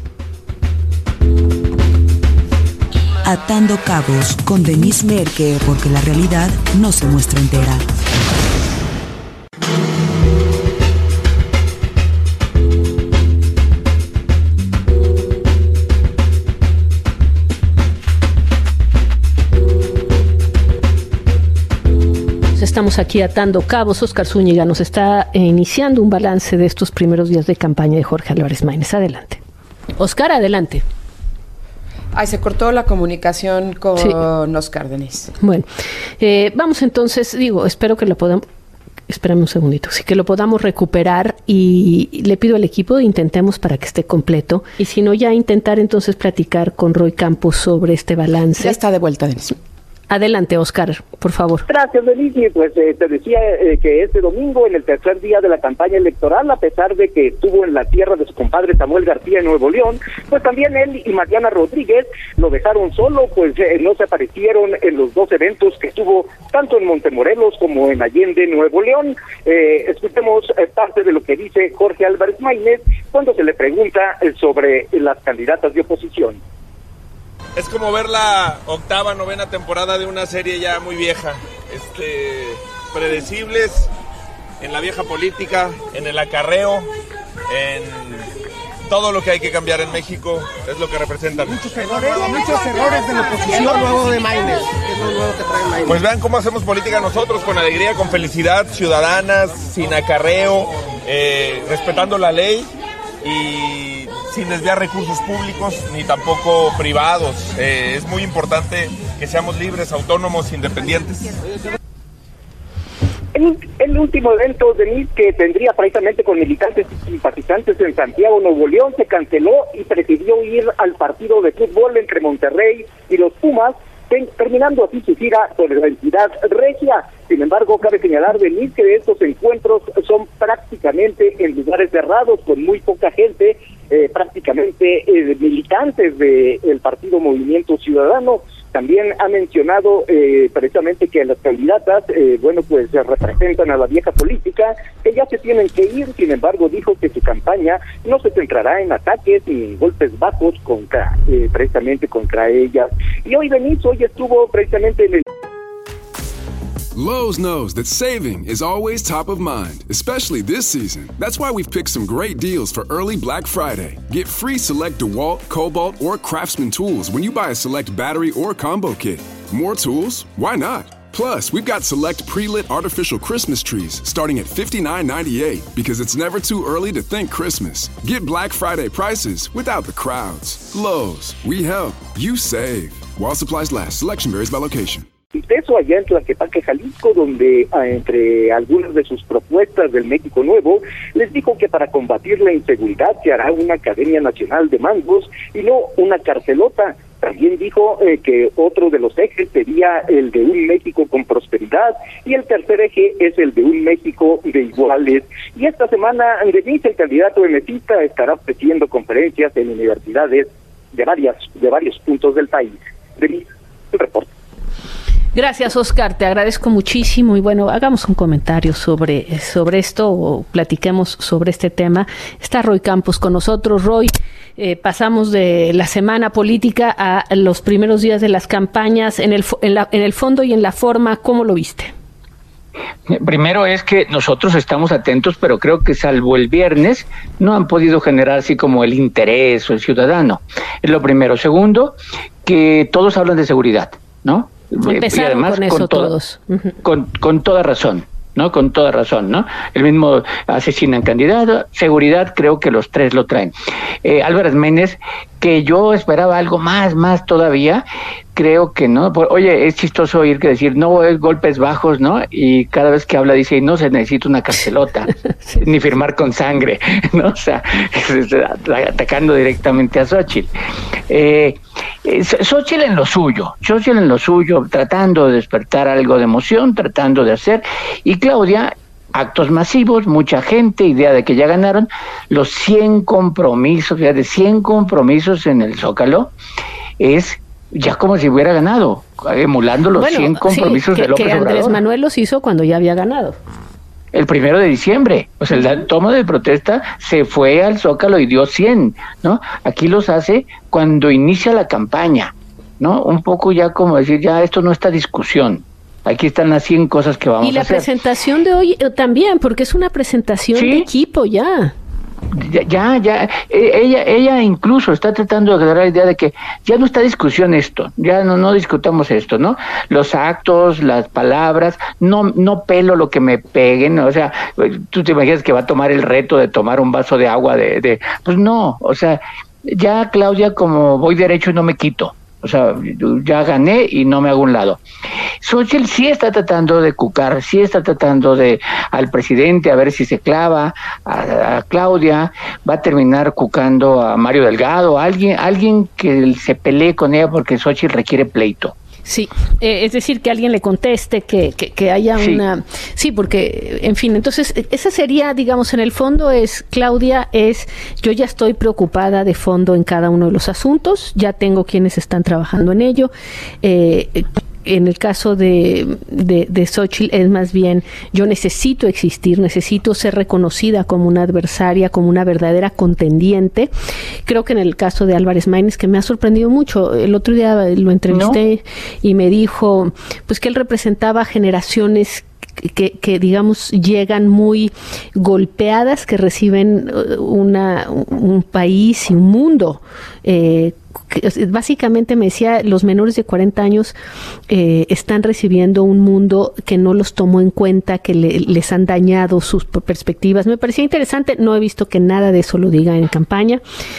Atando cabos con Denise Merker, porque la realidad no se muestra entera. estamos aquí atando cabos. Óscar Zúñiga nos está eh, iniciando un balance de estos primeros días de campaña de Jorge Álvarez Maínez. Adelante. Óscar, adelante. Ay, se cortó la comunicación con sí. Óscar, Denise. Bueno, eh, vamos entonces, digo, espero que lo podamos... Espérame un segundito, sí que lo podamos recuperar y le pido al equipo intentemos para que esté completo y si no ya intentar entonces platicar con Roy Campos sobre este balance. Ya está de vuelta, Denise. Adelante, Óscar, por favor. Gracias, Denise. Pues eh, te decía eh, que este domingo, en el tercer día de la campaña electoral, a pesar de que estuvo en la tierra de su compadre Samuel García en Nuevo León, pues también él y Mariana Rodríguez lo dejaron solo, pues eh, no se aparecieron en los dos eventos que estuvo tanto en Montemorelos como en Allende, Nuevo León. Eh, escuchemos eh, parte de lo que dice Jorge Álvarez Maínez cuando se le pregunta eh, sobre las candidatas de oposición. Es como ver la octava, novena temporada de una serie ya muy vieja, este, predecibles en la vieja política, en el acarreo, en todo lo que hay que cambiar en México, es lo que representan. Muchos errores, muchos errores de la oposición nuevo de Maínez, es lo nuevo que trae Maínez. Pues vean cómo hacemos política nosotros, con alegría, con felicidad, ciudadanas, sin acarreo, eh, respetando la ley y sin desviar recursos públicos ni tampoco privados. Eh, es muy importante que seamos libres, autónomos, independientes. El, el último evento, Denise, que tendría precisamente con militantes y simpatizantes en Santiago, Nuevo León, se canceló y prefirió ir al partido de fútbol entre Monterrey y los Pumas, terminando así su gira por la entidad regia. Sin embargo, cabe señalar, Denise, que estos encuentros son prácticamente en lugares cerrados, con muy poca gente, eh, prácticamente eh, militantes del partido Movimiento Ciudadano. También ha mencionado eh, precisamente que las candidatas, eh, bueno, pues representan a la vieja política, que ya se tienen que ir. Sin embargo, dijo que su campaña no se centrará en ataques ni en golpes bajos contra, eh, precisamente contra ellas. Y hoy, Denise, hoy estuvo precisamente en el... Lowe's knows that saving is always top of mind, especially this season. That's why we've picked some great deals for early Black Friday. Get free select DeWalt, Cobalt, or Craftsman tools when you buy a select battery or combo kit. More tools? Why not? Plus, we've got select pre-lit artificial Christmas trees starting at fifty-nine ninety-eight because it's never too early to think Christmas. Get Black Friday prices without the crowds. Lowe's, we help, you save. While supplies last, selection varies by location. Eso allá en Tlaquepaque, Jalisco, donde entre algunas de sus propuestas del México Nuevo, les dijo que para combatir la inseguridad se hará una Academia Nacional de Mandos y no una carcelota. También dijo eh, que otro de los ejes sería el de un México con prosperidad y el tercer eje es el de un México de iguales. Y esta semana, Denise, el candidato emesista estará ofreciendo conferencias en universidades de varias de varios puntos del país. Denise, el reporte. Gracias, Óscar, te agradezco muchísimo y bueno, hagamos un comentario sobre, sobre esto o platiquemos sobre este tema. Está Roy Campos con nosotros. Roy, eh, pasamos de la semana política a los primeros días de las campañas, en el, en, la, en el fondo y en la forma, ¿cómo lo viste? Primero es que nosotros estamos atentos, pero creo que salvo el viernes no han podido generar así como el interés o el ciudadano. Es lo primero. Segundo, que todos hablan de seguridad, ¿no? Empezaron y además, con eso con toda, todos. Con, con toda razón, ¿no? Con toda razón, ¿no? El mismo asesinan candidato, seguridad, creo que los tres lo traen. Eh, Álvarez Maínez, que yo esperaba algo más, más todavía, creo que no. Oye, es chistoso oír que decir, no, es golpes bajos, ¿no? Y cada vez que habla dice, no se necesita una carcelota, sí, ni firmar con sangre, ¿no? O sea, atacando directamente a Xóchitl. Eh, Xóchitl en lo suyo, Xóchitl en lo suyo, tratando de despertar algo de emoción, tratando de hacer, y Claudia, actos masivos, mucha gente, idea de que ya ganaron, los cien compromisos, fíjate, cien compromisos en el Zócalo, es ya como si hubiera ganado, emulando los bueno, cien compromisos sí, que, de López que Andrés Obrador. Manuel los hizo cuando ya había ganado. El primero de diciembre, o sea, el toma de protesta se fue al Zócalo y dio cien, ¿no? Aquí los hace cuando inicia la campaña, ¿no? Un poco ya como decir, ya esto no está discusión. Aquí están las cien cosas que vamos a hacer. Y la presentación de hoy eh, también, porque es una presentación ¿sí? de equipo ya. ya, ya, ya ella, ella incluso está tratando de agarrar la idea de que ya no está discusión esto, ya no, no discutamos esto, ¿no? Los actos, las palabras, no, no pelo lo que me peguen, o sea, tú te imaginas que va a tomar el reto de tomar un vaso de agua de, de pues no, o sea, ya Claudia, como voy derecho y no me quito. O sea, ya gané y no me hago un lado. Xóchitl sí está tratando de cucar, sí está tratando de al presidente a ver si se clava, a, a Claudia, va a terminar cucando a Mario Delgado, a alguien, alguien que se pelee con ella porque Xóchitl requiere pleito. Sí, eh, es decir, que alguien le conteste, que, que, que haya sí. una... Sí, porque, en fin, entonces, esa sería, digamos, en el fondo es, Claudia, es, yo ya estoy preocupada de fondo en cada uno de los asuntos, ya tengo quienes están trabajando en ello, eh, en el caso de, de, de Xóchitl es más bien, yo necesito existir, necesito ser reconocida como una adversaria, como una verdadera contendiente. Creo que en el caso de Álvarez Maínez, que me ha sorprendido mucho, el otro día lo entrevisté ¿No? y me dijo pues que él representaba generaciones Que, que digamos llegan muy golpeadas, que reciben una, un país y un mundo. Eh, que, básicamente me decía, los menores de cuarenta años eh, están recibiendo un mundo que no los tomó en cuenta, que le, les han dañado sus perspectivas. Me parecía interesante, no he visto que nada de eso lo diga en campaña.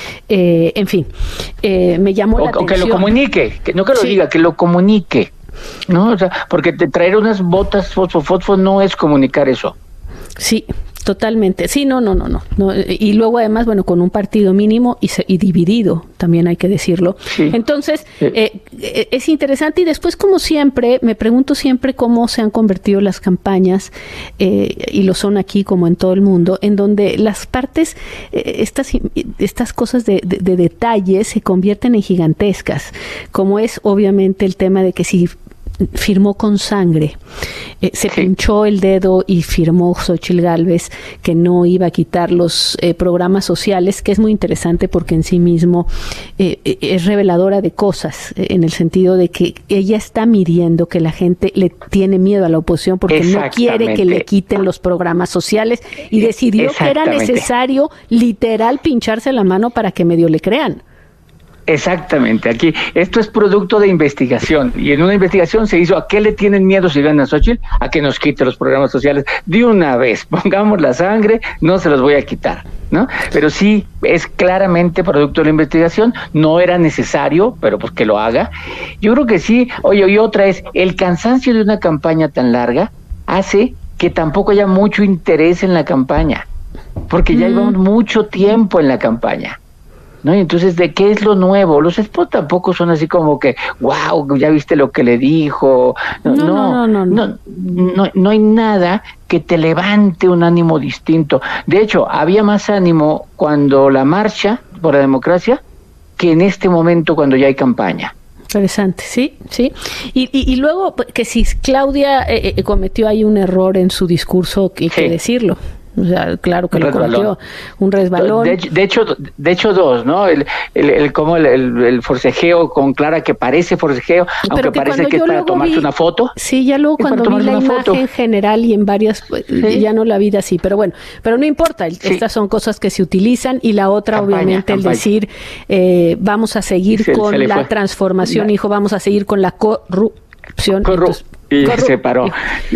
Eh, en fin, eh, me llamó o, la o atención. Que lo comunique, que no que lo sí. diga, que lo comunique. No, o sea, porque te traer unas botas fosfo, fosfo no es comunicar eso. Sí, totalmente. Sí, no, no, no, no. no. Y luego además, bueno, con un partido mínimo y, se, y dividido, también hay que decirlo. Sí. Entonces, sí. Eh, es interesante y después, como siempre, me pregunto siempre cómo se han convertido las campañas, eh, y lo son aquí como en todo el mundo, en donde las partes, eh, estas, estas cosas de, de, de detalles se convierten en gigantescas, como es obviamente el tema de que si firmó con sangre, eh, se sí. pinchó el dedo y firmó Xóchitl Gálvez que no iba a quitar los eh, programas sociales, que es muy interesante porque en sí mismo eh, es reveladora de cosas, eh, en el sentido de que ella está midiendo que la gente le tiene miedo a la oposición porque no quiere que le quiten los programas sociales y decidió que era necesario literal pincharse la mano para que medio le crean. Exactamente, aquí esto es producto de investigación y en una investigación se hizo a qué le tienen miedo si gana Xóchitl, a que nos quite los programas sociales de una vez, pongamos la sangre, no se los voy a quitar, ¿no? Pero sí, es claramente producto de la investigación, no era necesario, pero pues que lo haga. Yo creo que sí, oye, y otra es, el cansancio de una campaña tan larga hace que tampoco haya mucho interés en la campaña, porque ya mm. llevamos mucho tiempo en la campaña. ¿No? Y entonces, ¿de qué es lo nuevo? Los spots tampoco son así como que, wow, ya viste lo que le dijo. No, no, no, no, no, no, no, no hay nada que te levante un ánimo distinto. De hecho, había más ánimo cuando la marcha por la democracia que en este momento cuando ya hay campaña. Interesante, sí, sí. Y, y, y luego, que si Claudia eh, eh, cometió ahí un error en su discurso, hay que sí. decirlo. O sea, claro que lo cometió, un resbalón. De, de hecho, de hecho dos, ¿no? El, el, el como el, el, el forcejeo con Clara, que parece forcejeo, pero aunque que parece que es para tomarse vi, una foto. Sí, ya luego cuando vi la imagen foto. general y en varias, sí. ya no la vi así, pero bueno, pero no importa, sí. estas son cosas que se utilizan y la otra, campaña, obviamente, campaña. el decir, eh, se, con se la fue. transformación, la, hijo, vamos a seguir con la corrupción. Corru entonces, Y Corru se paró.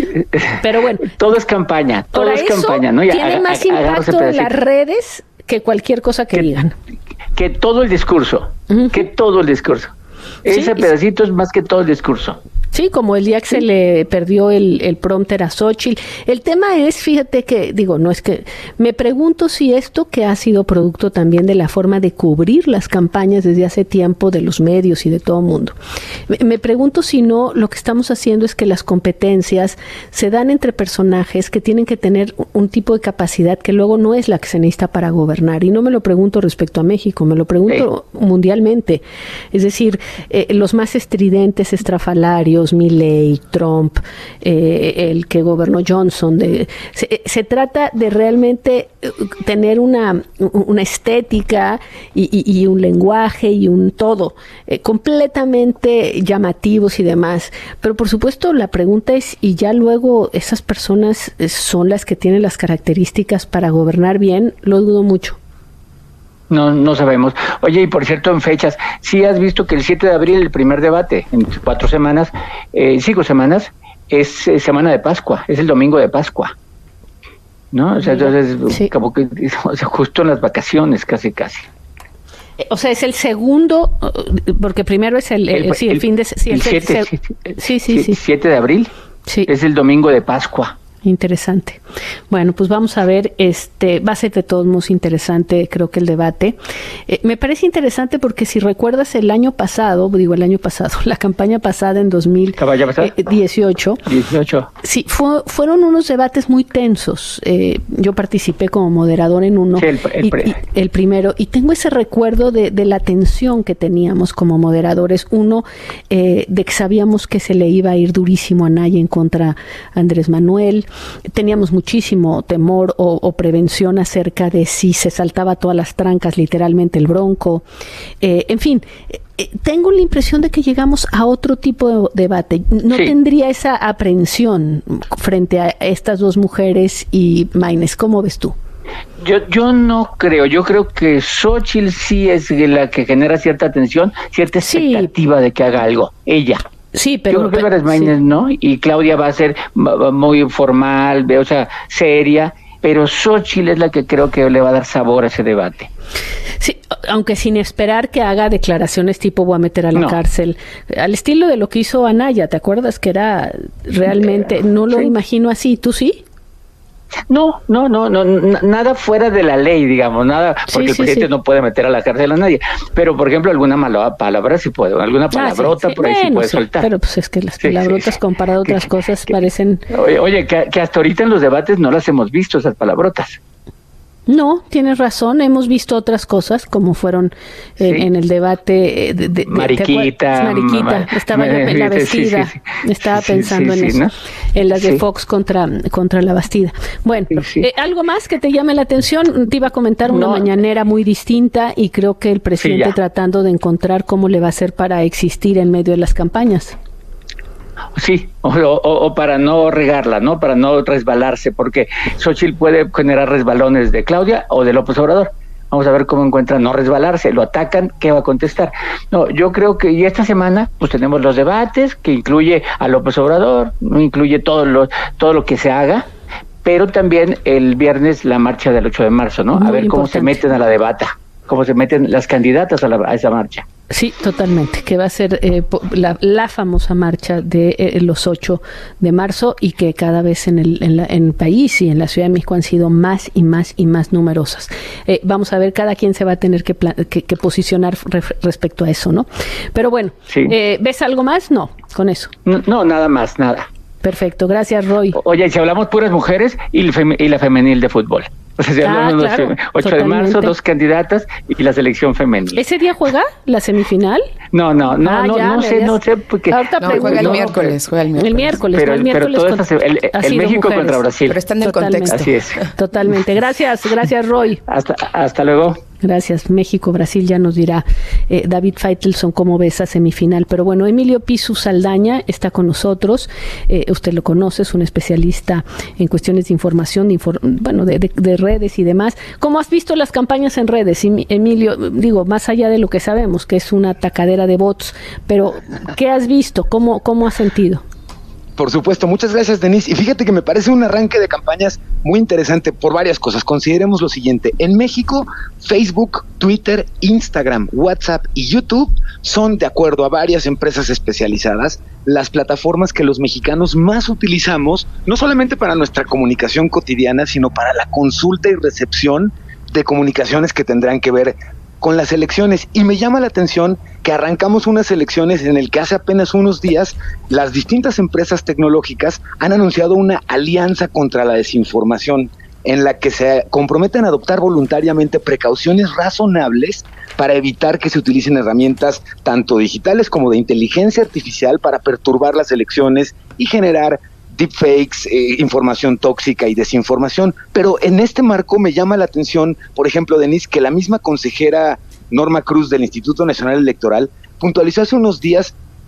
Pero bueno. Todo es campaña, todo es campaña, ¿no? Y tiene a, más a, impacto en las redes que cualquier cosa que, que digan. Que todo el discurso, uh-huh. que todo el discurso. Sí, Ese pedacito es más que todo el discurso. Sí, como el día que sí. se le perdió el, el prompter a Xóchitl. El tema es, fíjate que, digo, no es que, me pregunto si esto que ha sido producto también de la forma de cubrir las campañas desde hace tiempo de los medios y de todo el mundo. Me, me pregunto si no, lo que estamos haciendo es que las competencias se dan entre personajes que tienen que tener un tipo de capacidad que luego no es la que se necesita para gobernar. Y no me lo pregunto respecto a México, me lo pregunto sí. mundialmente. Es decir, eh, los más estridentes, estrafalarios, Milley, Trump, eh, el que gobernó Johnson, de, se, se trata de realmente tener una, una estética y, y, y un lenguaje y un todo eh, completamente llamativos y demás, pero por supuesto la pregunta es, y ya luego esas personas son las que tienen las características para gobernar bien, lo dudo mucho. No, no sabemos. Oye, y por cierto, en fechas, ¿sí has visto que el siete de abril, el primer debate, en cuatro semanas, eh, cinco semanas, es eh, semana de Pascua, es el domingo de Pascua? ¿No? O sea, entonces, sí. como que, o sea, justo en las vacaciones, casi, casi. O sea, es el segundo, porque primero es el, el, el, sí, el, el fin de... Sí, el siete, sí, sí, sí. siete de abril, sí. Es el domingo de Pascua. Interesante. Bueno, pues vamos a ver, este va a ser de todos modos interesante, creo que el debate. Eh, me parece interesante porque si recuerdas el año pasado, digo el año pasado, la campaña pasada en dos mil dieciocho, dieciocho. Sí, fue, fueron unos debates muy tensos. Eh, yo participé como moderador en uno, sí, el, el, y, y, el primero, y tengo ese recuerdo de, de la tensión que teníamos como moderadores. Uno, eh, de que sabíamos que se le iba a ir durísimo a Naya en contra Andrés Manuel. Teníamos muchísimo temor o, o prevención acerca de si se saltaba todas las trancas, literalmente el Bronco. Eh, en fin, eh, tengo la impresión de que llegamos a otro tipo de debate. No sí. tendría esa aprehensión frente a estas dos mujeres y Maynes. ¿Cómo ves tú? Yo yo no creo, yo creo que Xóchitl sí es la que genera cierta tensión, cierta expectativa sí. de que haga algo, ella. Sí, pero... Yo creo que Álvarez Maínez, sí. ¿no? Y Claudia va a ser muy formal, o sea, seria, pero Xóchitl es la que creo que le va a dar sabor a ese debate. Sí, aunque sin esperar que haga declaraciones tipo voy a meter a la no. cárcel, al estilo de lo que hizo Anaya, ¿te acuerdas? Que era realmente, no lo sí. imagino así, ¿tú sí? No, no, no, no, nada fuera de la ley, digamos, nada, porque sí, el sí, presidente sí. no puede meter a la cárcel a nadie, pero por ejemplo alguna mala palabra sí puede, alguna palabrota ah, sí, sí. por ahí bueno, sí puede sí, soltar. Pero pues es que las sí, palabrotas sí, sí. comparado a otras que, cosas que, parecen... Oye, oye que, que hasta ahorita en los debates no las hemos visto esas palabrotas. No, tienes razón, hemos visto otras cosas como fueron en, sí. en el debate de, de, Mariquita, Mariquita, ma, estaba yo en la Bastida, sí, sí, sí. estaba sí, pensando sí, sí, en eso, ¿no? en las de sí. Fox contra, contra la Bastida. Bueno, sí, sí. Eh, algo más que te llame la atención, te iba a comentar una no. mañanera muy distinta y creo que el presidente sí, tratando de encontrar cómo le va a hacer para existir en medio de las campañas. Sí, o, o, o para no regarla, ¿no? Para no resbalarse, porque Xóchitl puede generar resbalones de Claudia o de López Obrador. Vamos a ver cómo encuentra no resbalarse, lo atacan, ¿qué va a contestar? No, yo creo que y esta semana pues tenemos los debates que incluye a López Obrador, no incluye todo lo, todo lo que se haga, pero también el viernes la marcha del ocho de marzo, ¿no? Muy a ver importante. Cómo se meten a la debata, cómo se meten las candidatas a, la, a esa marcha. Sí, totalmente, que va a ser eh, la, la famosa marcha de eh, los ocho de marzo y que cada vez en el, en, la, en el país y en la Ciudad de México han sido más y más y más numerosas. Eh, vamos a ver, cada quien se va a tener que, plan, que, que posicionar re, respecto a eso, ¿no? Pero bueno, sí. eh, ¿ves algo más? No, con eso. No, no, nada más, nada. Perfecto, gracias Roy. Oye, si hablamos puras mujeres y, el fem- y la femenil de fútbol. O sea, si ah, hablamos claro, los ocho de marzo, dos candidatas y la selección femenil. ¿Ese día juega la semifinal? No, no, no, ah, no, ya, no sé, habías... no sé. Porque... Ahorita no, juega el no, miércoles, juega el miércoles. El miércoles, pero, el miércoles pero todo con... el, el México mujeres. Contra Brasil. Pero está en el contexto. Así es. Totalmente. Gracias, gracias Roy. Hasta, hasta luego. Gracias. México, Brasil, ya nos dirá eh, David Feitelson cómo ve esa semifinal. Pero bueno, Emilio Pisu Saldaña está con nosotros. Eh, usted lo conoce, es un especialista en cuestiones de información, de infor- bueno, de, de, de redes y demás. ¿Cómo has visto las campañas en redes, Emilio? Digo, más allá de lo que sabemos, que es una tacadera de bots, pero ¿qué has visto? ¿Cómo, cómo has sentido? Por supuesto, muchas gracias, Denise. Y fíjate que me parece un arranque de campañas muy interesante por varias cosas. Consideremos lo siguiente. En México, Facebook, Twitter, Instagram, WhatsApp y YouTube son, de acuerdo a varias empresas especializadas, las plataformas que los mexicanos más utilizamos, no solamente para nuestra comunicación cotidiana, sino para la consulta y recepción de comunicaciones que tendrán que ver con las elecciones. Y me llama la atención que arrancamos unas elecciones en el que hace apenas unos días las distintas empresas tecnológicas han anunciado una alianza contra la desinformación en la que se comprometen a adoptar voluntariamente precauciones razonables para evitar que se utilicen herramientas tanto digitales como de inteligencia artificial para perturbar las elecciones y generar deepfakes, eh, información tóxica y desinformación. Pero en este marco me llama la atención, por ejemplo, Denise, que la misma consejera Norma Cruz del Instituto Nacional Electoral puntualizó hace unos días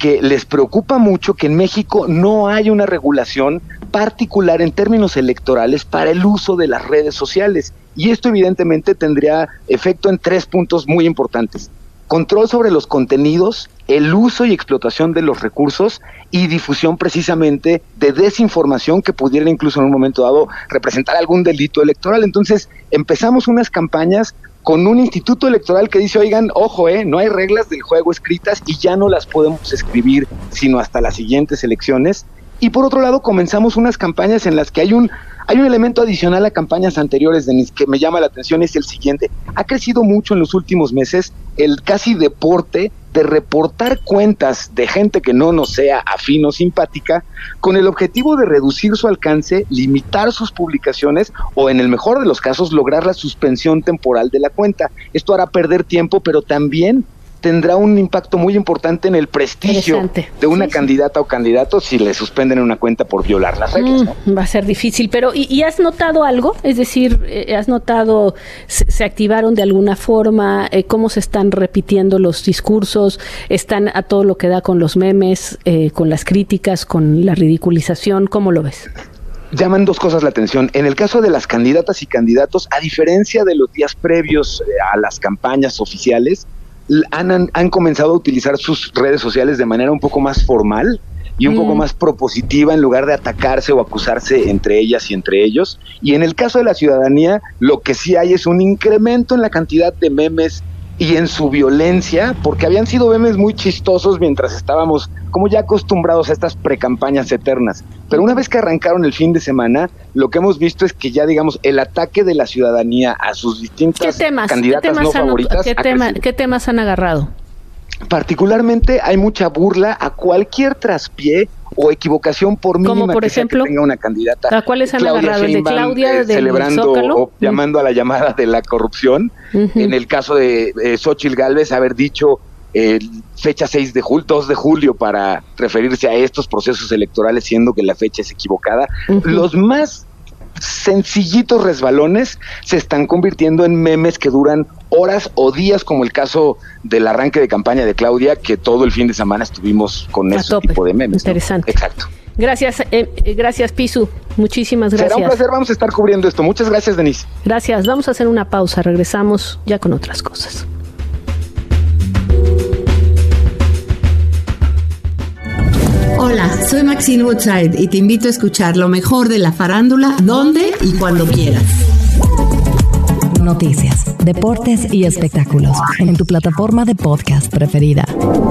porque les preocupa mucho que en México no hay una regulación particular en términos electorales para el uso de las redes sociales. Y esto evidentemente tendría efecto en tres puntos muy importantes: control sobre los contenidos, el uso y explotación de los recursos y difusión precisamente de desinformación que pudiera incluso en un momento dado representar algún delito electoral. Entonces empezamos unas campañas con un instituto electoral que dice, oigan, ojo, eh, no hay reglas del juego escritas y ya no las podemos escribir sino hasta las siguientes elecciones. Y por otro lado comenzamos unas campañas en las que hay un hay un elemento adicional a campañas anteriores, Denise, que me llama la atención, es el siguiente. Ha crecido mucho en los últimos meses el casi deporte de reportar cuentas de gente que no nos sea afín o simpática, con el objetivo de reducir su alcance, limitar sus publicaciones o, en el mejor de los casos, lograr la suspensión temporal de la cuenta. Esto hará perder tiempo, pero también tendrá un impacto muy importante en el prestigio de una sí, candidata sí. o candidato si le suspenden una cuenta por violar las reglas, ¿no? Mm, va a ser difícil, pero ¿y, y has notado algo? Es decir, eh, ¿has notado, se, se activaron de alguna forma? Eh, ¿Cómo se están repitiendo los discursos? ¿Están a todo lo que da con los memes, eh, con las críticas, con la ridiculización? ¿Cómo lo ves? Llaman dos cosas la atención. En el caso de las candidatas y candidatos, a diferencia de los días previos eh, a las campañas oficiales, Han, han, han comenzado a utilizar sus redes sociales de manera un poco más formal y un mm. poco más propositiva, en lugar de atacarse o acusarse entre ellas y entre ellos. Y en el caso de la ciudadanía, lo que sí hay es un incremento en la cantidad de memes y en su violencia, porque habían sido memes muy chistosos mientras estábamos como ya acostumbrados a estas precampañas eternas. Pero una vez que arrancaron el fin de semana, lo que hemos visto es que ya, digamos, el ataque de la ciudadanía a sus distintas ¿Qué temas, candidatas ¿qué temas no han, favoritas. ¿qué, tema, ¿Qué temas han agarrado? Particularmente hay mucha burla a cualquier traspié o equivocación por mínima ¿Como por que, ejemplo? Sea que tenga una candidata. ¿A cuáles han Claudia agarrado? ¿El de Claudia, eh, del celebrando Zócalo? o llamando a la llamada de la corrupción. Uh-huh. En el caso de eh, Xóchitl Gálvez, haber dicho eh, fecha seis de julio, dos de julio para referirse a estos procesos electorales, siendo que la fecha es equivocada. Uh-huh. Los más sencillitos resbalones se están convirtiendo en memes que duran horas o días, como el caso del arranque de campaña de Claudia, que todo el fin de semana estuvimos con ese tipo de memes. Interesante. ¿No? Exacto. Gracias, eh, gracias Pisu, muchísimas gracias. Será un placer, vamos a estar cubriendo esto. Muchas gracias, Denise. Gracias, vamos a hacer una pausa, regresamos ya con otras cosas. Hola, soy Maxine Woodside y te invito a escuchar lo mejor de la farándula, donde y cuando quieras. Noticias, deportes y espectáculos en tu plataforma de podcast preferida.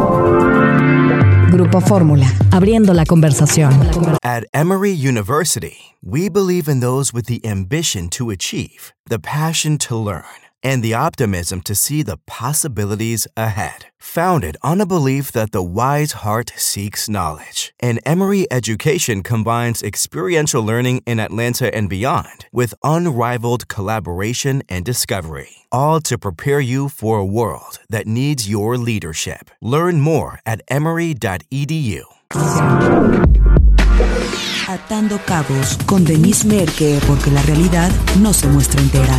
Grupo Fórmula, abriendo la conversación. At Emory University, we believe in those with the ambition to achieve, the passion to learn, and the optimism to see the possibilities ahead. Founded on a belief that the wise heart seeks knowledge, and Emory Education combines experiential learning in Atlanta and beyond with unrivaled collaboration and discovery, all to prepare you for a world that needs your leadership. Learn more at emory dot e d u. Atando cabos con Denise Merker, porque la realidad no se muestra entera.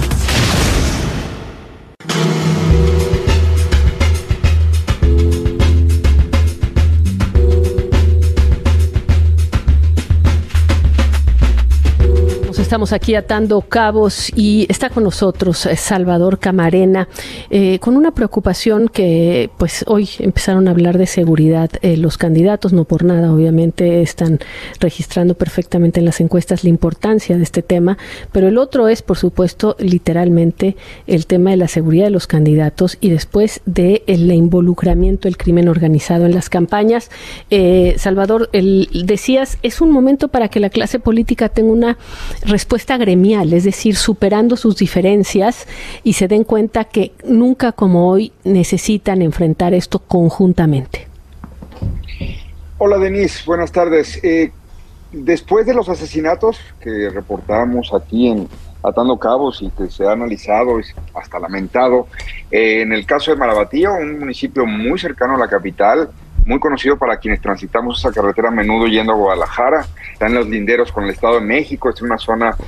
Estamos aquí atando cabos y está con nosotros Salvador Camarena eh, con una preocupación que pues hoy empezaron a hablar de seguridad. Eh, los candidatos, no por nada, obviamente están registrando perfectamente en las encuestas la importancia de este tema, pero el otro es, por supuesto, literalmente el tema de la seguridad de los candidatos y después de el involucramiento del crimen organizado en las campañas. Eh, Salvador, el, decías, es un momento para que la clase política tenga una respuesta gremial, es decir, superando sus diferencias y se den cuenta que nunca como hoy necesitan enfrentar esto conjuntamente. Hola Denise, buenas tardes. Eh, después de los asesinatos que reportamos aquí en Atando Cabos y que se ha analizado y hasta lamentado, eh, en el caso de Marabatío, un municipio muy cercano a la capital, muy conocido para quienes transitamos esa carretera a menudo yendo a Guadalajara, está en los linderos con el Estado de México, es una zona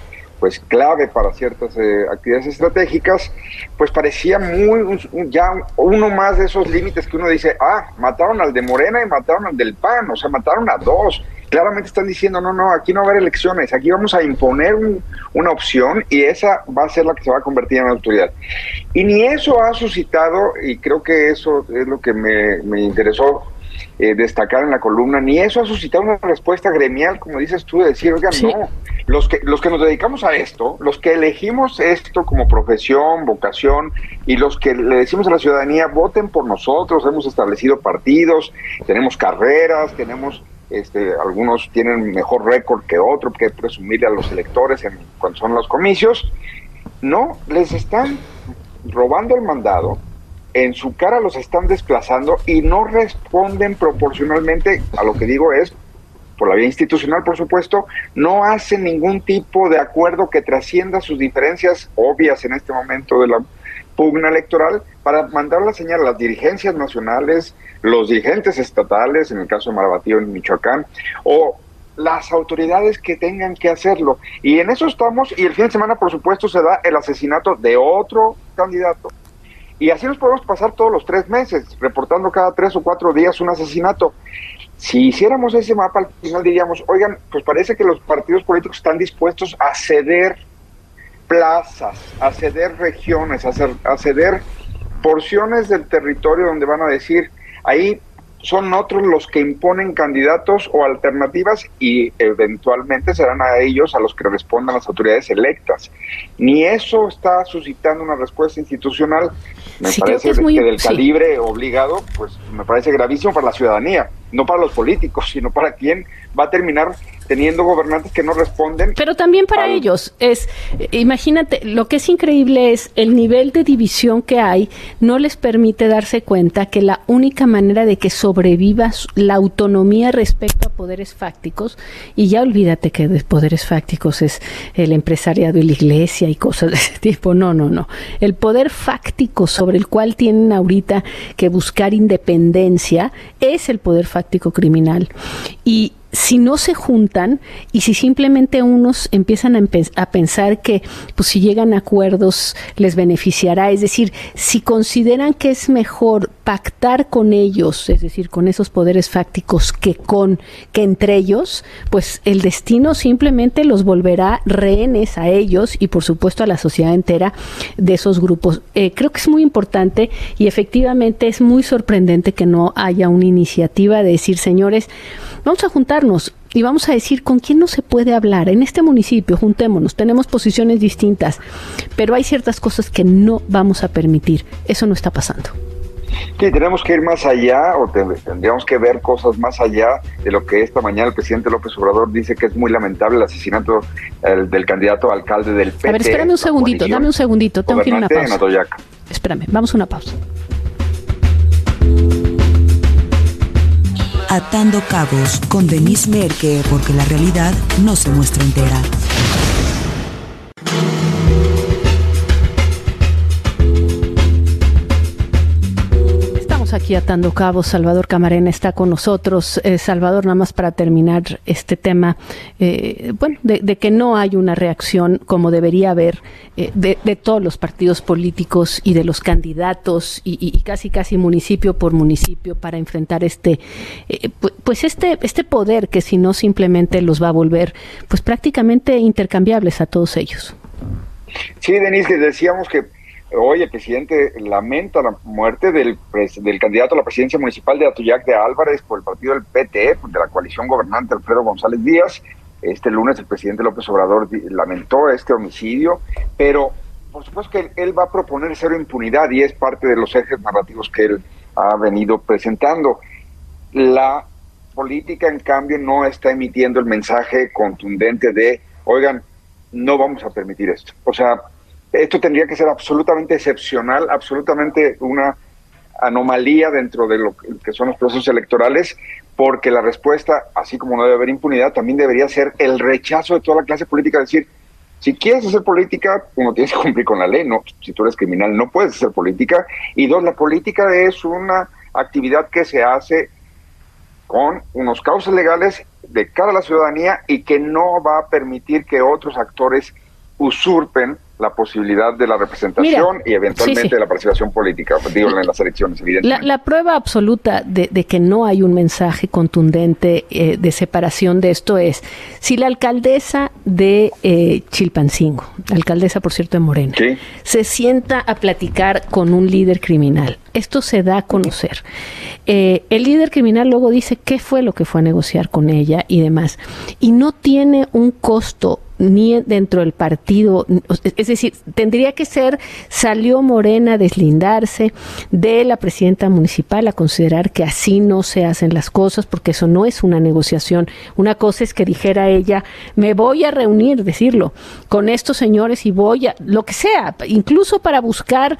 pues clave para ciertas eh, actividades estratégicas, pues parecía muy un, un, ya uno más de esos límites que uno dice, ah, mataron al de Morena y mataron al del P A N, o sea, mataron a dos. Claramente están diciendo, no, no, aquí no va a haber elecciones, aquí vamos a imponer un, una opción y esa va a ser la que se va a convertir en autoridad. Y ni eso ha suscitado, y creo que eso es lo que me, me interesó eh, destacar en la columna, ni eso ha suscitado una respuesta gremial, como dices tú, de decir, oigan, sí. no, los que, los que nos dedicamos a esto, los que elegimos esto como profesión, vocación, y los que le decimos a la ciudadanía, voten por nosotros, hemos establecido partidos, tenemos carreras, tenemos... Este, algunos tienen mejor récord que otro, que presumirle a los electores en, cuando son los comicios. No, les están robando el mandado, en su cara los están desplazando y no responden proporcionalmente a lo que digo es, por la vía institucional, por supuesto, no hacen ningún tipo de acuerdo que trascienda sus diferencias obvias en este momento de la pugna electoral para mandar la señal a las dirigencias nacionales, los dirigentes estatales, en el caso de Marabatío en Michoacán, o las autoridades que tengan que hacerlo. Y en eso estamos, y el fin de semana, por supuesto, se da el asesinato de otro candidato. Y así nos podemos pasar todos los tres meses, reportando cada tres o cuatro días un asesinato. Si hiciéramos ese mapa, al final diríamos, oigan, pues parece que los partidos políticos están dispuestos a ceder plazas, a ceder regiones, a, hacer, a ceder porciones del territorio donde van a decir, ahí son otros los que imponen candidatos o alternativas y eventualmente serán a ellos a los que respondan las autoridades electas. Ni eso está suscitando una respuesta institucional, me sí, parece que, es muy, que del sí. calibre obligado, pues me parece gravísimo para la ciudadanía, no para los políticos, sino para quien va a terminar teniendo gobernantes que no responden. Pero también para al... ellos es, imagínate, lo que es increíble es el nivel de división que hay, no les permite darse cuenta que la única manera de que sobreviva la autonomía respecto a poderes fácticos, y ya olvídate que de poderes fácticos es el empresariado y la iglesia y cosas de ese tipo, no, no, no. El poder fáctico sobre el cual tienen ahorita que buscar independencia es el poder fáctico criminal. Y si no se juntan y si simplemente unos empiezan a, empe- a pensar que pues si llegan a acuerdos les beneficiará, es decir, si consideran que es mejor pactar con ellos, es decir, con esos poderes fácticos que con que entre ellos, pues el destino simplemente los volverá rehenes a ellos y por supuesto a la sociedad entera de esos grupos. Eh, creo que es muy importante y efectivamente es muy sorprendente que no haya una iniciativa de decir, señores, vamos a juntarnos y vamos a decir con quién no se puede hablar. En este municipio, juntémonos, tenemos posiciones distintas, pero hay ciertas cosas que no vamos a permitir. Eso no está pasando. Sí, tenemos que ir más allá o te, tendríamos que ver cosas más allá de lo que esta mañana el presidente López Obrador dice que es muy lamentable el asesinato el, del candidato a alcalde del P T. A ver, espérame un segundito, dame un segundito, tengo que ir a una pausa. Espérame, vamos a una pausa. Atando Cabos con Denise Merke, porque la realidad no se muestra entera. Aquí atando cabos, Salvador Camarena está con nosotros. Eh, Salvador, nada más para terminar este tema, eh, bueno, de, de que no hay una reacción como debería haber eh, de, de todos los partidos políticos y de los candidatos y, y, y casi casi municipio por municipio para enfrentar este, eh, pues este, este poder que si no simplemente los va a volver pues prácticamente intercambiables a todos ellos. Sí, Denise, que decíamos que hoy el presidente lamenta la muerte del, del candidato a la presidencia municipal de Atoyac de Álvarez por el partido del P T, de la coalición gobernante Alfredo González Díaz. Este lunes el presidente López Obrador lamentó este homicidio, pero por supuesto que él, él va a proponer cero impunidad y es parte de los ejes narrativos que él ha venido presentando. La política, en cambio, no está emitiendo el mensaje contundente de, oigan, no vamos a permitir esto. O sea, esto tendría que ser absolutamente excepcional, absolutamente una anomalía dentro de lo que son los procesos electorales, porque la respuesta, así como no debe haber impunidad, también debería ser el rechazo de toda la clase política, decir, si quieres hacer política, uno tiene que cumplir con la ley, no, si tú eres criminal no puedes hacer política, y dos, la política es una actividad que se hace con unos cauces legales de cara a la ciudadanía y que no va a permitir que otros actores usurpen la posibilidad de la representación Mira, y eventualmente sí, sí. de la participación política, digo, en las elecciones, La, evidentemente. la prueba absoluta de, de que no hay un mensaje contundente eh, de separación de esto es si la alcaldesa de eh, Chilpancingo, alcaldesa por cierto de Morena, ¿Sí? se sienta a platicar con un líder criminal. Esto se da a conocer. Eh, el líder criminal luego dice qué fue lo que fue a negociar con ella y demás. Y no tiene un costo ni dentro del partido, es decir, tendría que ser, salió Morena a deslindarse de la presidenta municipal, a considerar que así no se hacen las cosas, porque eso no es una negociación. Una cosa es que dijera ella, me voy a reunir, decirlo, con estos señores y voy a, lo que sea, incluso para buscar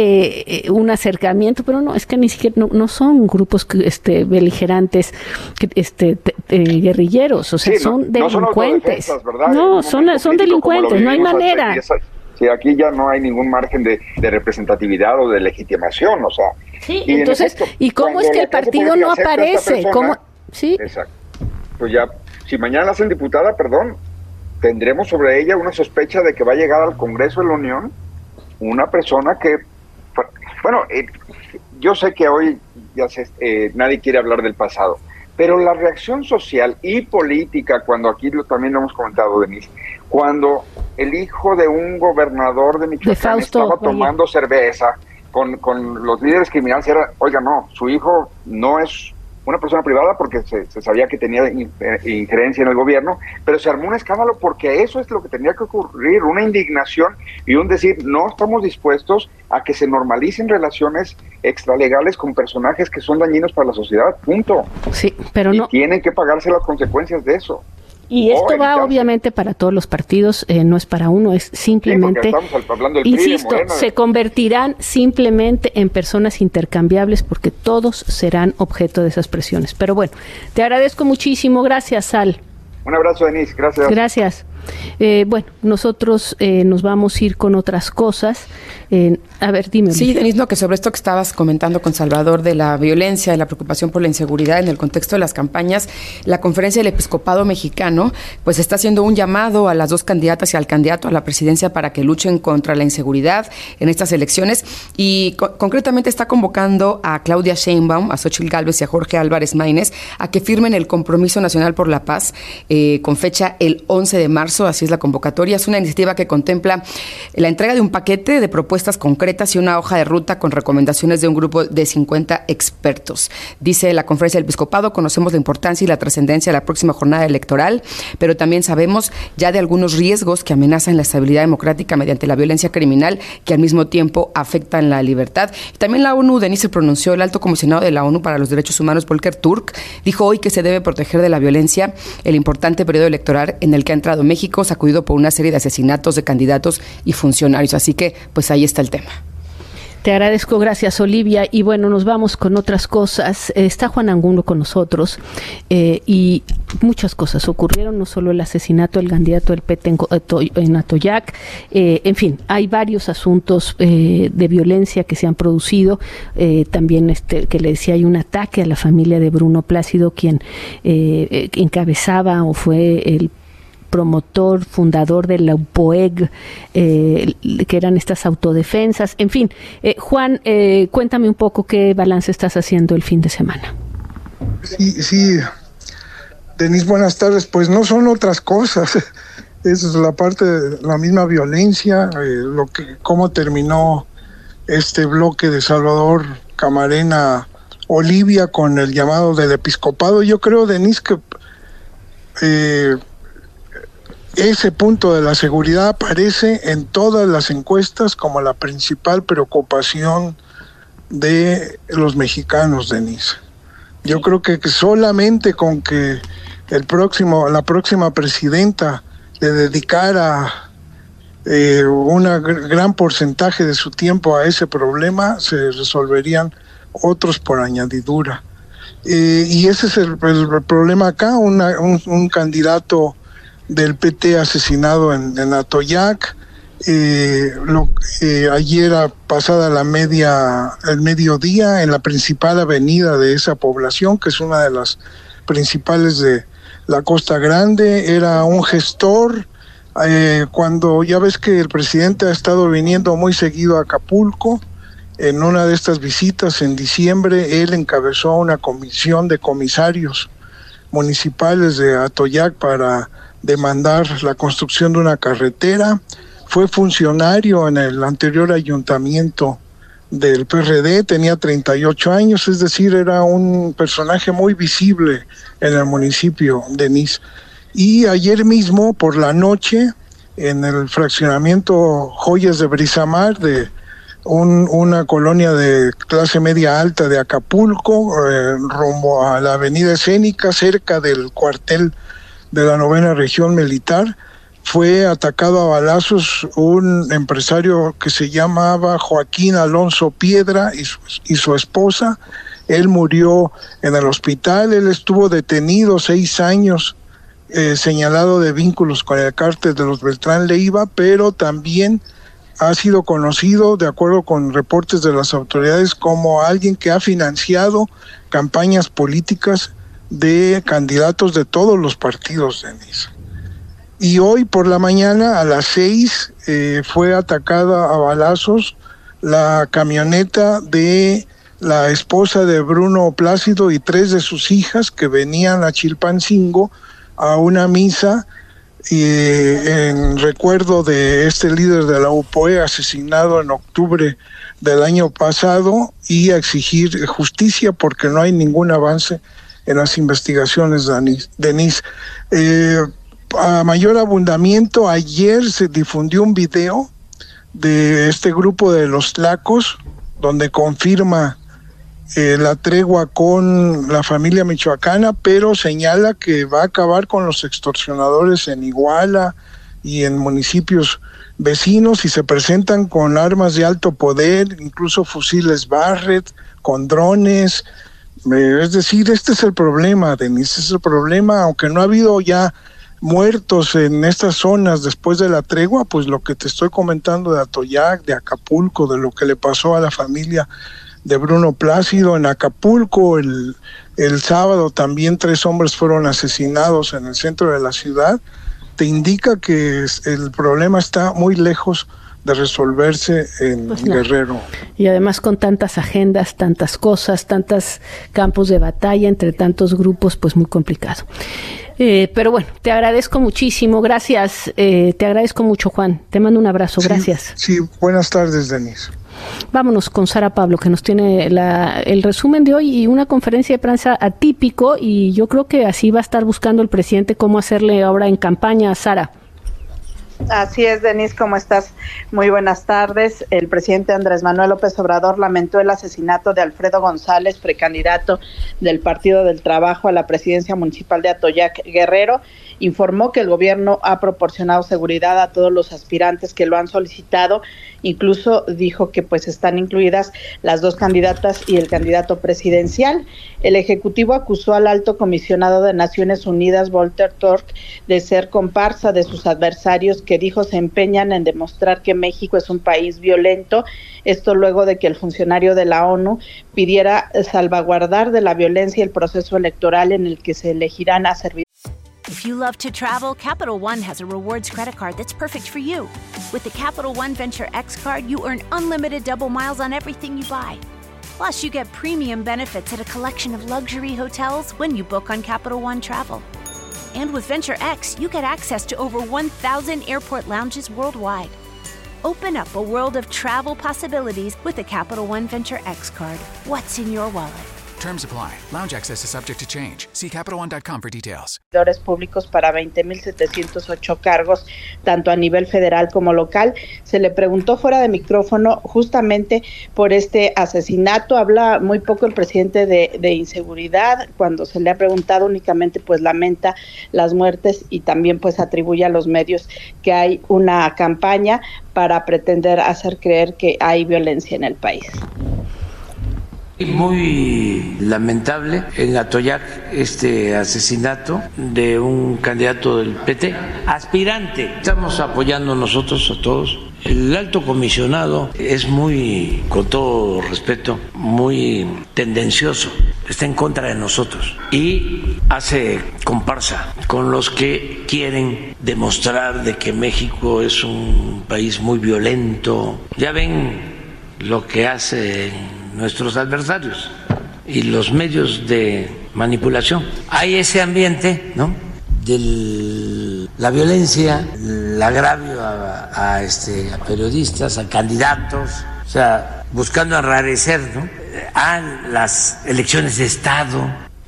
eh, un acercamiento, pero no, es que ni siquiera, no, no son grupos este, beligerantes, este, te, te, guerrilleros, o sea, sí, son no, delincuentes. No, son, no, son, son delincuentes, no hay manera. Sí, aquí ya no hay ningún margen de, de representatividad o de legitimación, o sea. Sí, y entonces, efecto, ¿y cómo es que el partido no aparece? Persona, ¿Cómo? Sí. Exacto. Pues ya, si mañana la hacen diputada, perdón, tendremos sobre ella una sospecha de que va a llegar al Congreso de la Unión una persona que, bueno, eh, yo sé que hoy ya se, eh, nadie quiere hablar del pasado, pero la reacción social y política, cuando aquí lo, también lo hemos comentado, Denise, cuando el hijo de un gobernador de Michoacán de Fausto, estaba tomando oye. cerveza con, con los líderes criminales, era, oiga, no, su hijo no es una persona privada porque se, se sabía que tenía injerencia en el gobierno, pero se armó un escándalo porque eso es lo que tenía que ocurrir, una indignación y un decir, no estamos dispuestos a que se normalicen relaciones extralegales con personajes que son dañinos para la sociedad, punto. Sí, pero y no. tienen que pagarse las consecuencias de eso. Y esto va obviamente para todos los partidos, eh, no es para uno, es simplemente, sí, insisto, Morena, se convertirán simplemente en personas intercambiables porque todos serán objeto de esas presiones. Pero bueno, te agradezco muchísimo, gracias, Sal. Un abrazo, Denise, gracias. Gracias. Eh, bueno, nosotros eh, nos vamos a ir con otras cosas. Eh, a ver, dime. Sí, Denise, no, que sobre esto que estabas comentando con Salvador de la violencia, de la preocupación por la inseguridad en el contexto de las campañas, la Conferencia del Episcopado Mexicano pues está haciendo un llamado a las dos candidatas y al candidato a la presidencia para que luchen contra la inseguridad en estas elecciones y co- concretamente está convocando a Claudia Sheinbaum, a Xóchitl Gálvez y a Jorge Álvarez Maínez a que firmen el Compromiso Nacional por la Paz eh, con fecha el once de marzo. Así es la convocatoria. Es una iniciativa que contempla la entrega de un paquete de propuestas concretas y una hoja de ruta con recomendaciones de un grupo de cincuenta expertos. Dice la Conferencia del Episcopado, conocemos la importancia y la trascendencia de la próxima jornada electoral, pero también sabemos ya de algunos riesgos que amenazan la estabilidad democrática mediante la violencia criminal que al mismo tiempo afectan la libertad. Y también la ONU, Denise, se pronunció, el alto comisionado de la ONU para los Derechos Humanos, Volker Turk, dijo hoy que se debe proteger de la violencia el importante periodo electoral en el que ha entrado México, sacudido por una serie de asesinatos de candidatos y funcionarios. Así que, pues ahí está el tema. Te agradezco, gracias, Olivia. Y bueno, nos vamos con otras cosas. Eh, está Juan Angulo con nosotros eh, y muchas cosas ocurrieron, no solo el asesinato del candidato del P T en, en Atoyac, eh, en fin, hay varios asuntos eh, de violencia que se han producido. Eh, también, este, que le decía, hay un ataque a la familia de Bruno Plácido, quien eh, eh, encabezaba o fue el promotor, fundador de la U P O E G, eh, que eran estas autodefensas. En fin, eh, Juan, eh, cuéntame un poco qué balance estás haciendo el fin de semana. Sí, sí, Denise, buenas tardes. Pues no son otras cosas, es la parte de la misma violencia, eh, lo que cómo terminó este bloque de Salvador Camarena Olivia con el llamado del episcopado. Yo creo, Denise, que eh, ese punto de la seguridad aparece en todas las encuestas como la principal preocupación de los mexicanos, Denise. Yo creo que solamente con que el próximo, la próxima presidenta le dedicara eh, un gran porcentaje de su tiempo a ese problema, se resolverían otros por añadidura. Eh, y ese es el, el problema acá, una, un, un candidato del P T asesinado en, en Atoyac, eh, lo, eh, ayer pasada la media, el mediodía, en la principal avenida de esa población, que es una de las principales de la Costa Grande, era un gestor Eh, cuando ya ves que el presidente ha estado viniendo muy seguido a Acapulco, en una de estas visitas en diciembre, él encabezó una comisión de comisarios municipales de Atoyac para demandar la construcción de una carretera. Fue funcionario en el anterior ayuntamiento del P R D, tenía treinta y ocho años, es decir, era un personaje muy visible en el municipio, Denise. Y ayer mismo, por la noche, en el fraccionamiento Joyas de Brisamar, de un, una colonia de clase media alta de Acapulco, eh, rumbo a la avenida Escénica, cerca del cuartel de la novena región militar, fue atacado a balazos un empresario que se llamaba Joaquín Alonso Piedra y su, y su esposa. Él murió en el hospital, él estuvo detenido seis años, eh, señalado de vínculos con el cártel de los Beltrán Leiva, pero también ha sido conocido, de acuerdo con reportes de las autoridades, como alguien que ha financiado campañas políticas de candidatos de todos los partidos, Denise. Y hoy por la mañana a las seis eh, fue atacada a balazos la camioneta de la esposa de Bruno Plácido y tres de sus hijas que venían a Chilpancingo a una misa eh, en recuerdo de este líder de la U P O E asesinado en octubre del año pasado, y a exigir justicia porque no hay ningún avance en las investigaciones, Denise. Eh, a mayor abundamiento, ayer se difundió un video de este grupo de los Tlacos, donde confirma eh, la tregua con la familia michoacana, pero señala que va a acabar con los extorsionadores en Iguala y en municipios vecinos, y se presentan con armas de alto poder, incluso fusiles Barrett, con drones. Eh, es decir, este es el problema, Denise, este es el problema, aunque no ha habido ya muertos en estas zonas después de la tregua, pues lo que te estoy comentando de Atoyac, de Acapulco, de lo que le pasó a la familia de Bruno Plácido en Acapulco, el, el sábado también tres hombres fueron asesinados en el centro de la ciudad, te indica que el problema está muy lejos de resolverse en pues no. Guerrero. Y además con tantas agendas, tantas cosas, tantos campos de batalla entre tantos grupos, pues muy complicado. Eh, pero bueno, te agradezco muchísimo, gracias, eh, te agradezco mucho, Juan, te mando un abrazo, sí, gracias. Sí, buenas tardes, Denise. Vámonos con Sara Pablo, que nos tiene la, el resumen de hoy y una conferencia de prensa atípico, y yo creo que así va a estar buscando el presidente cómo hacerle ahora en campaña. Sara. Así es, Denise, ¿cómo estás? Muy buenas tardes. El presidente Andrés Manuel López Obrador lamentó el asesinato de Alfredo González, precandidato del Partido del Trabajo a la presidencia municipal de Atoyac, Guerrero. Informó que el gobierno ha proporcionado seguridad a todos los aspirantes que lo han solicitado. Incluso dijo que pues están incluidas las dos candidatas y el candidato presidencial. El Ejecutivo acusó al alto comisionado de Naciones Unidas, Volker Turk, de ser comparsa de sus adversarios, que dijo se empeñan en demostrar que México es un país violento. Esto luego de que el funcionario de la ONU pidiera salvaguardar de la violencia el proceso electoral en el que se elegirán a servidores. If you love to travel, Capital One has a rewards credit card that's perfect for you. With the Capital One Venture X card, you earn unlimited double miles on everything you buy. Plus, you get premium benefits at a collection of luxury hotels when you book on Capital One Travel. And with Venture X, you get access to over one thousand airport lounges worldwide. Open up a world of travel possibilities with the Capital One Venture X card. What's in your wallet? Terms apply. Lounge access is subject to change. See Capital One dot com for details. Servidores públicos para veinte mil setecientos ocho cargos, tanto a nivel federal como local. Se le preguntó fuera de micrófono justamente por este asesinato. Habla muy poco el presidente de, de inseguridad. Cuando se le ha preguntado, únicamente pues lamenta las muertes y también pues atribuye a los medios que hay una campaña para pretender hacer creer que hay violencia en el país. Muy lamentable en Atoyac este asesinato de un candidato del P T, aspirante. Estamos apoyando nosotros a todos. El alto comisionado es muy, con todo respeto, muy tendencioso. está en contra de nosotros y hace comparsa con los que quieren demostrar de que México es un país muy violento. Ya ven lo que hacen nuestros adversarios y los medios de manipulación. Hay ese ambiente, ¿no?, de la violencia, el agravio a, a, este, a periodistas, a candidatos, o sea, buscando enrarecer, ¿no?, a las elecciones de Estado.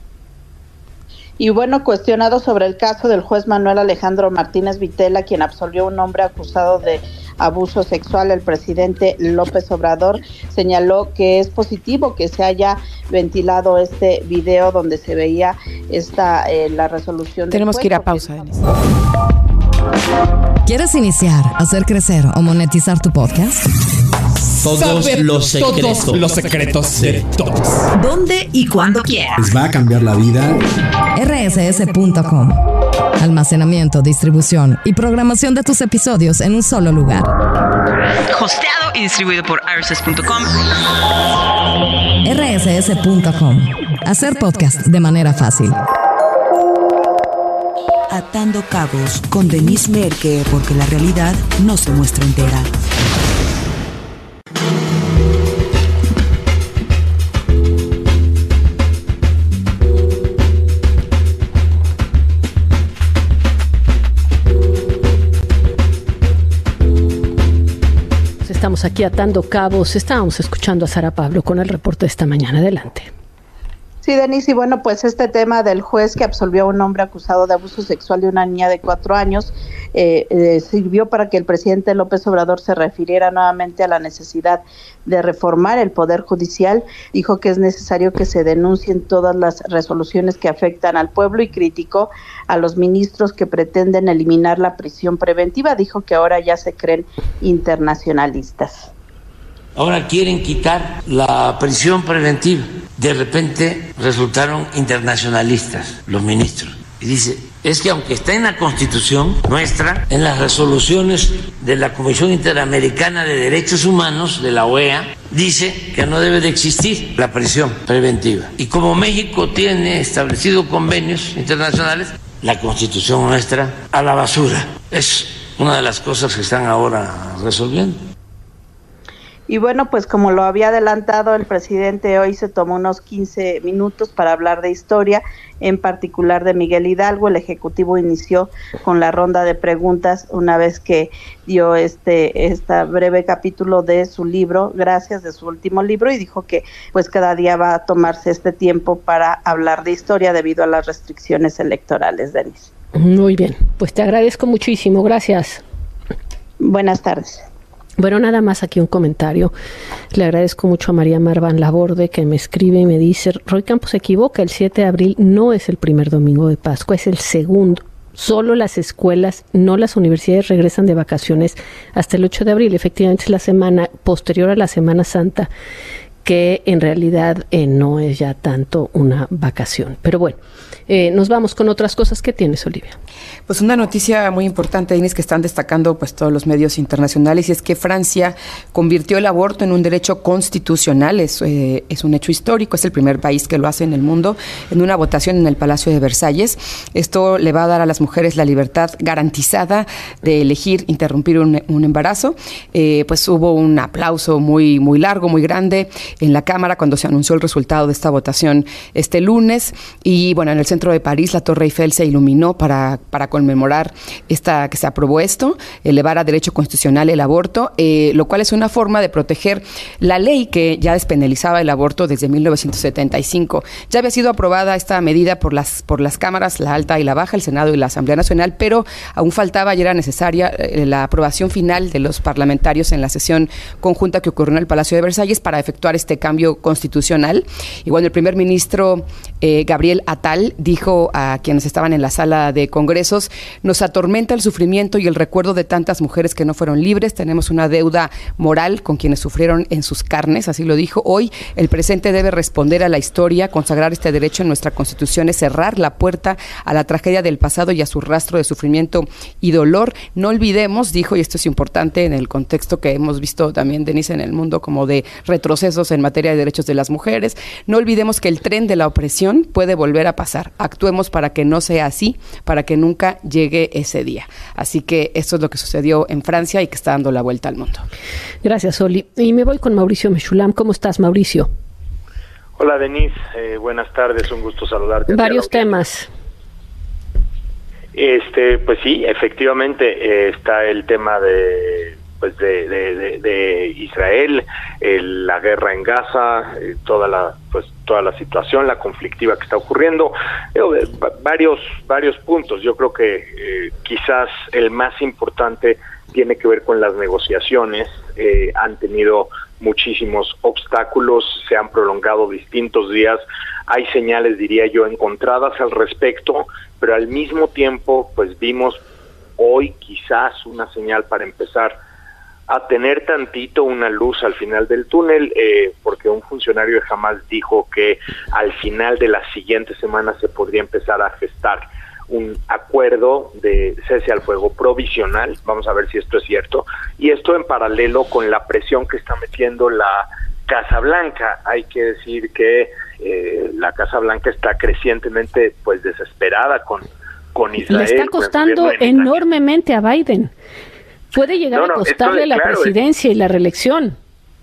Y bueno, cuestionado sobre el caso del juez Manuel Alejandro Martínez Vitela, quien absolvió a un hombre acusado de abuso sexual, el presidente López Obrador señaló que es positivo que se haya ventilado este video donde se veía esta eh, la resolución. Tenemos que ir a pausa, Denise. ¿Quieres iniciar, hacer crecer o monetizar tu podcast? Todos Saber los secretos. todos los secretos de todos. ¿Dónde y cuándo quieras? Les va a cambiar la vida. R S S punto com. Almacenamiento, distribución y programación de tus episodios en un solo lugar. Hosteado y distribuido por R S S punto com. R S S punto com. Hacer podcast de manera fácil. Atando cabos con Denise Merker, porque la realidad no se muestra entera. Estamos aquí atando cabos. Estábamos escuchando a Sara Pablo con el reporte de esta mañana. Adelante. Sí, Denise, y bueno, pues este tema del juez que absolvió a un hombre acusado de abuso sexual de una niña de cuatro años eh, eh, sirvió para que el presidente López Obrador se refiriera nuevamente a la necesidad de reformar el Poder Judicial. Dijo que es necesario que se denuncien todas las resoluciones que afectan al pueblo y criticó a los ministros que pretenden eliminar la prisión preventiva. Dijo que ahora ya se creen internacionalistas. Ahora quieren quitar la prisión preventiva. De repente resultaron internacionalistas los ministros. Y dice, es que aunque está en la Constitución nuestra, en las resoluciones de la Comisión Interamericana de Derechos Humanos, de la O E A, dice que no debe de existir la prisión preventiva. Y como México tiene establecido convenios internacionales, la Constitución nuestra a la basura. Es una de las cosas que están ahora resolviendo. Y bueno, pues como lo había adelantado el presidente, hoy se tomó unos quince minutos para hablar de historia, en particular de Miguel Hidalgo. El Ejecutivo inició con la ronda de preguntas una vez que dio este esta breve capítulo de su libro, gracias, de su último libro, y dijo que pues cada día va a tomarse este tiempo para hablar de historia debido a las restricciones electorales, Denise. Muy bien, pues te agradezco muchísimo, gracias. Buenas tardes. Bueno, nada más aquí un comentario. Le agradezco mucho a María Marván Laborde, que me escribe y me dice: Roy Campos se equivoca, el siete de abril no es el primer domingo de Pascua, es el segundo. Solo las escuelas, no las universidades, regresan de vacaciones hasta el ocho de abril. Efectivamente es la semana posterior a la Semana Santa, que en realidad eh, no es ya tanto una vacación. Pero bueno, eh, nos vamos con otras cosas. ¿Qué tienes, Olivia? Pues una noticia muy importante, Inés, que están destacando pues todos los medios internacionales, y es que Francia convirtió el aborto en un derecho constitucional. Es, eh, es un hecho histórico, es el primer país que lo hace en el mundo, en una votación en el Palacio de Versalles. Esto le va a dar a las mujeres la libertad garantizada de elegir interrumpir un, un embarazo. Eh, pues hubo un aplauso muy, muy largo, muy grande en la Cámara cuando se anunció el resultado de esta votación este lunes. Y bueno, en el centro de París la Torre Eiffel se iluminó para, para conmemorar esta, que se aprobó esto, elevar a derecho constitucional el aborto, eh, lo cual es una forma de proteger la ley que ya despenalizaba el aborto desde mil novecientos setenta y cinco. Ya había sido aprobada esta medida por las, por las cámaras, la alta y la baja, el Senado y la Asamblea Nacional, pero aún faltaba y era necesaria eh, la aprobación final de los parlamentarios en la sesión conjunta que ocurrió en el Palacio de Versalles para efectuar este cambio constitucional. Y bueno, el primer ministro eh, Gabriel Attal dijo a quienes estaban en la sala de congresos: nos atormenta el sufrimiento y el recuerdo de tantas mujeres que no fueron libres. Tenemos una deuda moral con quienes sufrieron en sus carnes, así lo dijo. Hoy el presente debe responder a la historia. Consagrar este derecho en nuestra Constitución es cerrar la puerta a la tragedia del pasado y a su rastro de sufrimiento y dolor. No olvidemos, dijo, y esto es importante en el contexto que hemos visto también, Denise, en el mundo como de retrocesos en materia de derechos de las mujeres, no olvidemos que el tren de la opresión puede volver a pasar. Actuemos para que no sea así, para que nunca llegue ese día. Así que esto es lo que sucedió en Francia y que está dando la vuelta al mundo. Gracias, Oli. Y me voy con Mauricio Meshulam. ¿Cómo estás, Mauricio? Hola, Denise. Eh, buenas tardes. Un gusto saludarte. Varios temas. Este, pues sí, efectivamente eh, está el tema de pues de, de, de, de Israel, el, la guerra en Gaza, eh, toda la pues toda la situación, la conflictiva que está ocurriendo, eh, varios varios puntos. Yo creo que eh, quizás el más importante tiene que ver con las negociaciones. Eh, han tenido muchísimos obstáculos, se han prolongado distintos días, hay señales, diría yo, encontradas al respecto, pero al mismo tiempo, pues vimos hoy quizás una señal para empezar a tener tantito una luz al final del túnel, eh, porque un funcionario de Hamas dijo que al final de la siguiente semana se podría empezar a gestar un acuerdo de cese al fuego provisional. Vamos a ver si esto es cierto, y esto en paralelo con la presión que está metiendo la Casa Blanca. Hay que decir que eh, la Casa Blanca está crecientemente pues desesperada con, con Israel. Le está costando enormemente a Biden. Puede llegar no, no, a costarle esto, la claro, presidencia y la reelección.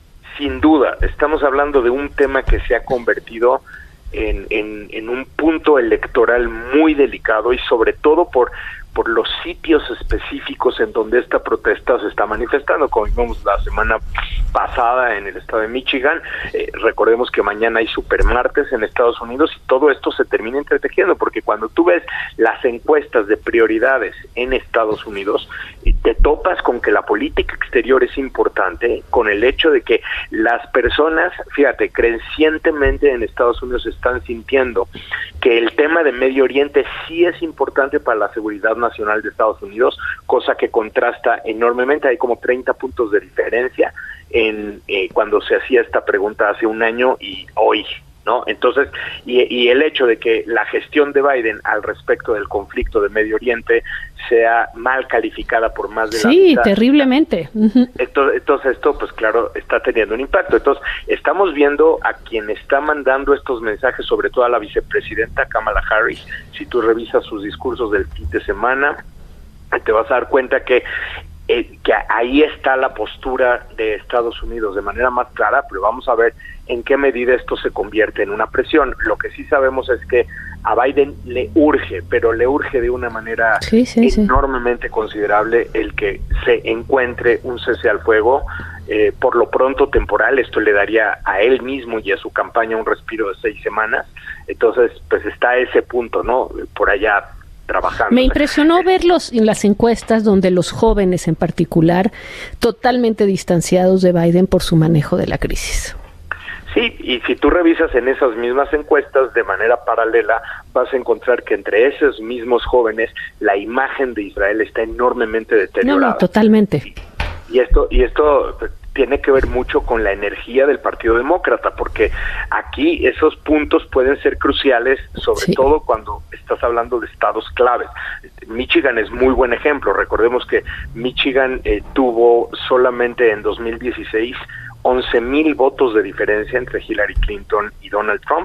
Sin duda, estamos hablando de un tema que se ha convertido En, en, en un punto electoral muy delicado, y sobre todo por por los sitios específicos en donde esta protesta se está manifestando, como vimos la semana pasada en el estado de Michigan. Eh, recordemos que mañana hay supermartes en Estados Unidos, y todo esto se termina entretejiendo, porque cuando tú ves las encuestas de prioridades en Estados Unidos, te topas con que la política exterior es importante, con el hecho de que las personas, fíjate, crecientemente en Estados Unidos están sintiendo que el tema de Medio Oriente sí es importante para la seguridad nacional de Estados Unidos, cosa que contrasta enormemente. Hay como treinta puntos de diferencia en eh, cuando se hacía esta pregunta hace un año y hoy, ¿no? Entonces, y, y el hecho de que la gestión de Biden al respecto del conflicto de Medio Oriente sea mal calificada por más de la sí, mitad. Terriblemente. Uh-huh. Entonces, entonces esto, pues claro, está teniendo un impacto. Entonces, estamos viendo a quien está mandando estos mensajes, sobre todo a la vicepresidenta Kamala Harris. Si tú revisas sus discursos del fin de semana, te vas a dar cuenta que Eh, que ahí está la postura de Estados Unidos de manera más clara, pero vamos a ver en qué medida esto se convierte en una presión. Lo que sí sabemos es que a Biden le urge, pero le urge de una manera sí, sí, enormemente sí. considerable el que se encuentre un cese al fuego, eh, por lo pronto temporal. Esto le daría a él mismo y a su campaña un respiro de seis semanas. Entonces, pues está ese punto, ¿no? Por allá trabajando. Me impresionó verlos en las encuestas donde los jóvenes en particular totalmente distanciados de Biden por su manejo de la crisis. Sí, y si tú revisas en esas mismas encuestas de manera paralela, vas a encontrar que entre esos mismos jóvenes la imagen de Israel está enormemente deteriorada. No, no, totalmente. Y esto, y esto tiene que ver mucho con la energía del Partido Demócrata, porque aquí esos puntos pueden ser cruciales, sobre sí. todo cuando estás hablando de estados claves. Michigan es muy buen ejemplo. Recordemos que Michigan eh, tuvo solamente en dos mil dieciséis once mil votos de diferencia entre Hillary Clinton y Donald Trump,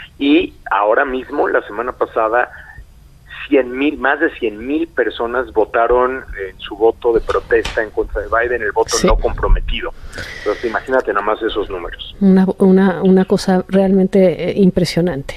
y ahora mismo, la semana pasada, cien mil, más de cien mil personas votaron en su voto de protesta en contra de Biden, el voto sí. no comprometido. Entonces, imagínate nada más esos números. Una, una, una cosa realmente eh, impresionante.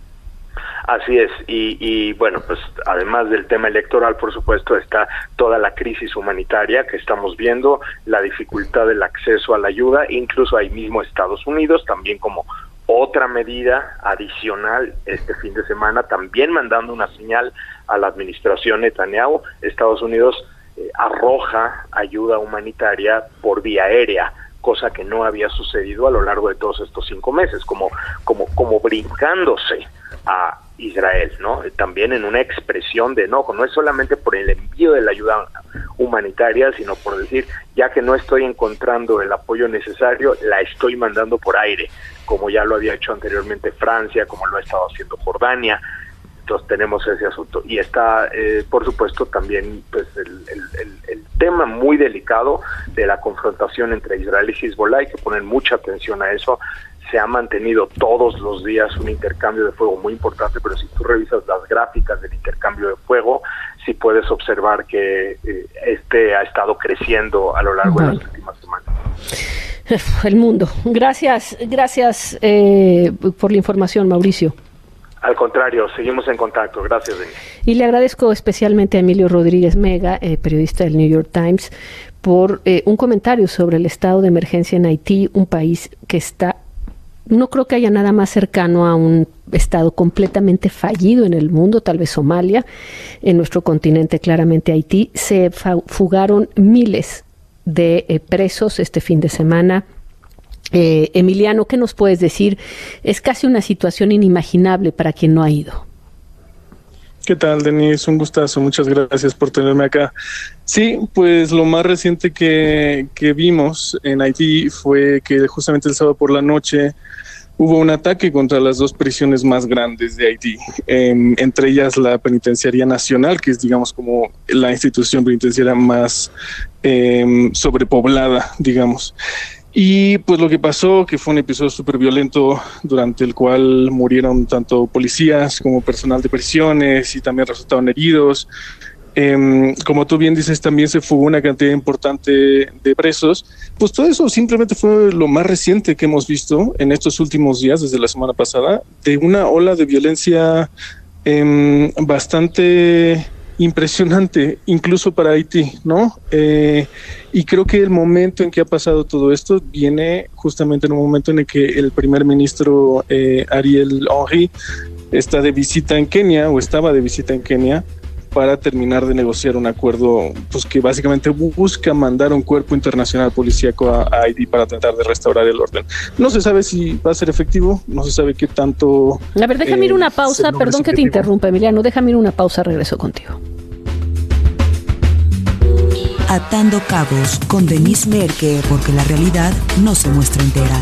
Así es, y, y bueno, pues además del tema electoral, por supuesto, está toda la crisis humanitaria que estamos viendo, la dificultad del acceso a la ayuda, incluso ahí mismo Estados Unidos, también como otra medida adicional este fin de semana, también mandando una señal a la administración Netanyahu. Estados Unidos eh, arroja ayuda humanitaria por vía aérea, cosa que no había sucedido a lo largo de todos estos cinco meses, como como como brincándose a Israel, ¿no? También en una expresión de enojo, no es solamente por el envío de la ayuda humanitaria, sino por decir, ya que no estoy encontrando el apoyo necesario, la estoy mandando por aire, como ya lo había hecho anteriormente Francia, como lo ha estado haciendo Jordania. Entonces tenemos ese asunto. Y está, eh, por supuesto, también pues el, el, el, el tema muy delicado de la confrontación entre Israel y Hezbollah. Hay que poner mucha atención a eso. Se ha mantenido todos los días un intercambio de fuego muy importante, pero si tú revisas las gráficas del intercambio de fuego, sí puedes observar que eh, este ha estado creciendo a lo largo bueno. de las últimas semanas. El mundo. Gracias, gracias eh, por la información, Mauricio. Al contrario, seguimos en contacto. Gracias, Denis. Y le agradezco especialmente a Emilio Rodríguez Mega, eh, periodista del New York Times, por eh, un comentario sobre el estado de emergencia en Haití, un país que está, no creo que haya nada más cercano a un estado completamente fallido en el mundo, tal vez Somalia, en nuestro continente claramente Haití. Se fugaron miles de eh, presos este fin de semana. Eh, Emiliano, ¿qué nos puedes decir? Es casi una situación inimaginable para quien no ha ido. ¿Qué tal, Denise? Un gustazo, muchas gracias por tenerme acá. Sí, pues lo más reciente que, que vimos en Haití fue que justamente el sábado por la noche hubo un ataque contra las dos prisiones más grandes de Haití, eh, entre ellas la Penitenciaría Nacional, que es, digamos, como la institución penitenciaria más eh, sobrepoblada, digamos. Y pues lo que pasó, que fue un episodio súper violento durante el cual murieron tanto policías como personal de prisiones y también resultaron heridos. Eh, como tú bien dices, también se fugó una cantidad importante de presos. Pues todo eso simplemente fue lo más reciente que hemos visto en estos últimos días, desde la semana pasada, de una ola de violencia eh, bastante impresionante, incluso para Haití, ¿no? Eh, y creo que el momento en que ha pasado todo esto viene justamente en un momento en el que el primer ministro eh, Ariel Henry está de visita en Kenia, o estaba de visita en Kenia, para terminar de negociar un acuerdo pues que básicamente busca mandar un cuerpo internacional policíaco a, a Haití para tratar de restaurar el orden. No se sabe si va a ser efectivo, no se sabe qué tanto... A ver, déjame eh, ir una pausa, perdón que te interrumpa, Emiliano, déjame ir una pausa, regreso contigo. Atando Cabos con Denise Merke, porque la realidad no se muestra entera.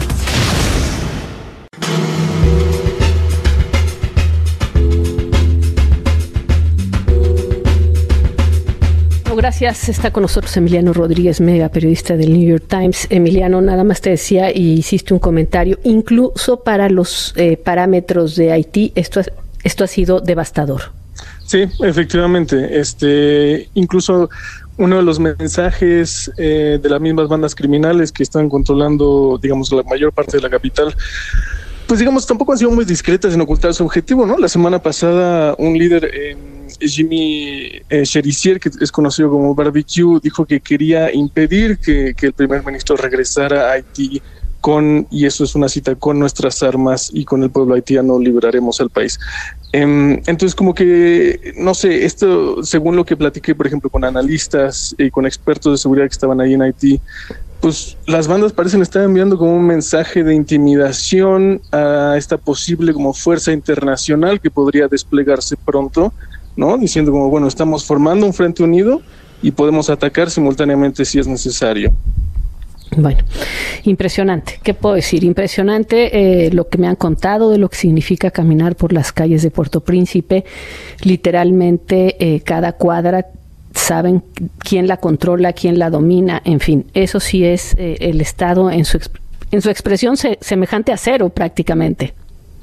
Gracias, está con nosotros Emiliano Rodríguez Mega, periodista del New York Times. Emiliano, nada más te decía y hiciste un comentario, incluso para los eh, parámetros de Haití, esto, esto ha sido devastador. Sí, efectivamente, este, incluso uno de los mensajes eh, de las mismas bandas criminales que están controlando, digamos, la mayor parte de la capital, pues digamos, tampoco han sido muy discretas en ocultar su objetivo, ¿no? La semana pasada un líder, eh, Jimmy eh, Cherizier, que es conocido como Barbecue, dijo que quería impedir que, que el primer ministro regresara a Haití con, y eso es una cita, con nuestras armas y con el pueblo haitiano liberaremos al país. Eh, entonces, como que, no sé, esto, según lo que platiqué, por ejemplo, con analistas y con expertos de seguridad que estaban ahí en Haití, pues las bandas parecen estar enviando como un mensaje de intimidación a esta posible como fuerza internacional que podría desplegarse pronto, ¿no? Diciendo como, bueno, estamos formando un frente unido y podemos atacar simultáneamente si es necesario. Bueno, impresionante. ¿Qué puedo decir? Impresionante eh, lo que me han contado de lo que significa caminar por las calles de Puerto Príncipe. Literalmente eh, cada cuadra saben quién la controla, quién la domina, en fin, eso sí es eh, el Estado en su exp- en su expresión se- semejante a cero prácticamente.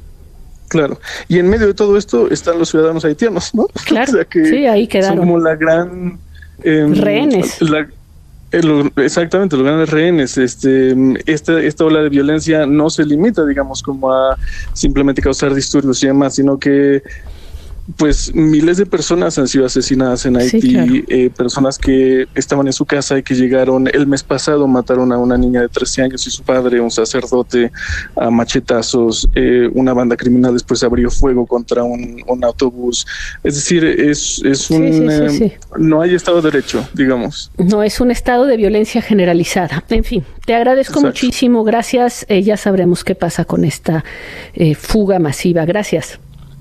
Claro, y en medio de todo esto están los ciudadanos haitianos, ¿no? Claro, o sea que sí, ahí quedaron. Son como la gran... Eh, rehenes. La, eh, lo, exactamente, los grandes rehenes. Este, esta, esta ola de violencia no se limita, digamos, como a simplemente causar disturbios y demás, sino que pues miles de personas han sido asesinadas en Haití, sí, claro. eh, personas que estaban en su casa y que llegaron el mes pasado, mataron a una niña de trece años y su padre, un sacerdote, a machetazos, eh, una banda criminal después abrió fuego contra un, un autobús, es decir, es, es un, sí, sí, sí, sí. Eh, no hay Estado de Derecho, digamos. No, es un estado de violencia generalizada. En fin, te agradezco Exacto. muchísimo, gracias, eh, ya sabremos qué pasa con esta eh, fuga masiva, gracias.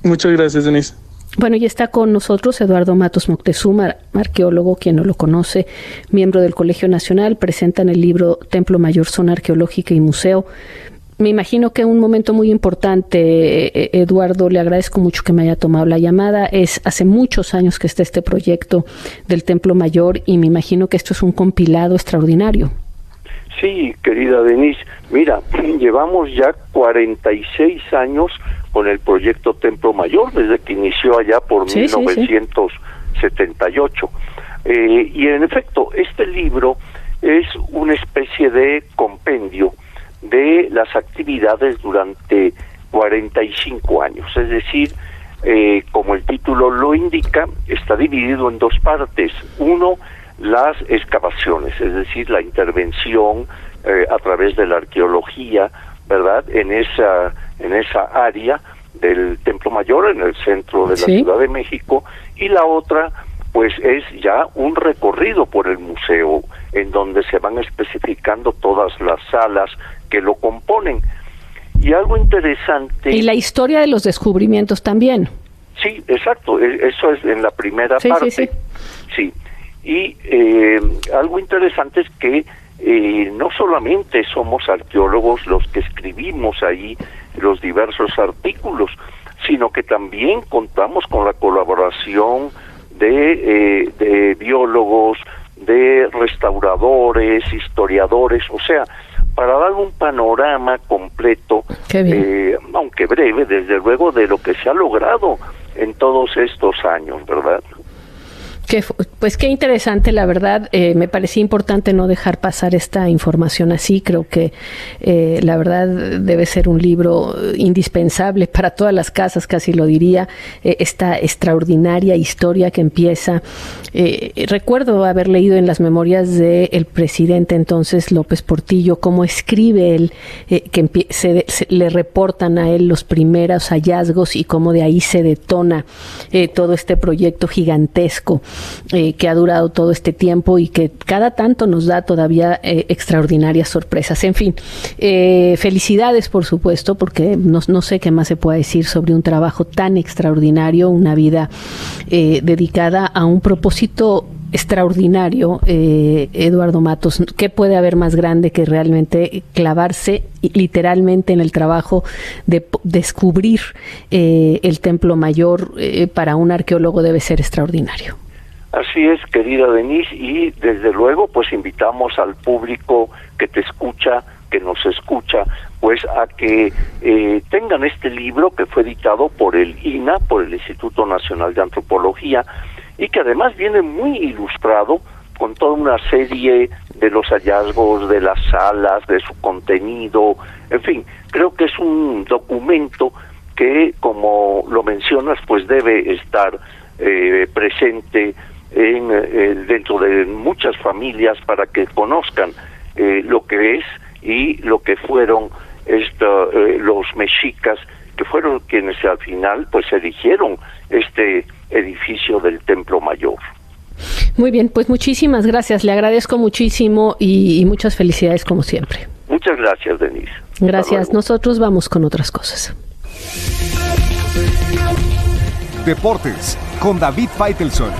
Muchas gracias, Denise. Bueno, y está con nosotros Eduardo Matos Moctezuma, arqueólogo, quien no lo conoce, miembro del Colegio Nacional, presenta en el libro Templo Mayor, Zona Arqueológica y Museo. Me imagino que un momento muy importante, Eduardo, le agradezco mucho que me haya tomado la llamada, es hace muchos años que está este proyecto del Templo Mayor y me imagino que esto es un compilado extraordinario. Sí, querida Denise, mira, llevamos ya cuarenta y seis años con el proyecto Templo Mayor, desde que inició allá por sí, mil novecientos setenta y ocho. Sí, sí. Eh, y en efecto, este libro es una especie de compendio de las actividades durante cuarenta y cinco años, es decir, eh, como el título lo indica, está dividido en dos partes. Uno, las excavaciones, es decir, la intervención eh, a través de la arqueología, ¿verdad?, en esa en esa área del Templo Mayor, en el centro de la sí. Ciudad de México, y la otra, pues es ya un recorrido por el museo, en donde se van especificando todas las salas que lo componen. Y algo interesante... Y la historia de los descubrimientos también. Sí, exacto, eso es en la primera sí, parte. Sí, sí. Sí. Y eh, algo interesante es que eh, no solamente somos arqueólogos los que escribimos ahí los diversos artículos, sino que también contamos con la colaboración de, eh, de biólogos, de restauradores, historiadores, o sea, para dar un panorama completo, eh, aunque breve, desde luego, de lo que se ha logrado en todos estos años, ¿verdad? Que, pues qué interesante, la verdad, eh, me parecía importante no dejar pasar esta información así, creo que eh, la verdad debe ser un libro indispensable para todas las casas, casi lo diría, eh, esta extraordinaria historia que empieza, eh, recuerdo haber leído en las memorias del presidente entonces López Portillo, cómo escribe él, eh, que empie- se, se, le reportan a él los primeros hallazgos y cómo de ahí se detona eh, todo este proyecto gigantesco Eh, que ha durado todo este tiempo y que cada tanto nos da todavía eh, extraordinarias sorpresas. En fin, eh, felicidades, por supuesto, porque no, no sé qué más se puede decir sobre un trabajo tan extraordinario, una vida eh, dedicada a un propósito extraordinario, eh, Eduardo Matos. ¿Qué puede haber más grande que realmente clavarse literalmente en el trabajo de descubrir eh, el Templo Mayor? Eh, para un arqueólogo debe ser extraordinario. Así es, querida Denise, y desde luego pues invitamos al público que te escucha, que nos escucha, pues a que eh, tengan este libro que fue editado por el I N A, por el Instituto Nacional de Antropología, y que además viene muy ilustrado con toda una serie de los hallazgos, de las salas, de su contenido, en fin, creo que es un documento que, como lo mencionas, pues debe estar eh, presente en eh, dentro de muchas familias para que conozcan eh, lo que es y lo que fueron esta, eh, los mexicas, que fueron quienes al final pues erigieron este edificio del Templo Mayor. Muy bien, pues muchísimas gracias, le agradezco muchísimo y, y muchas felicidades como siempre. Muchas gracias, Denise. Gracias, nosotros vamos con otras cosas. Deportes con David Faitelson.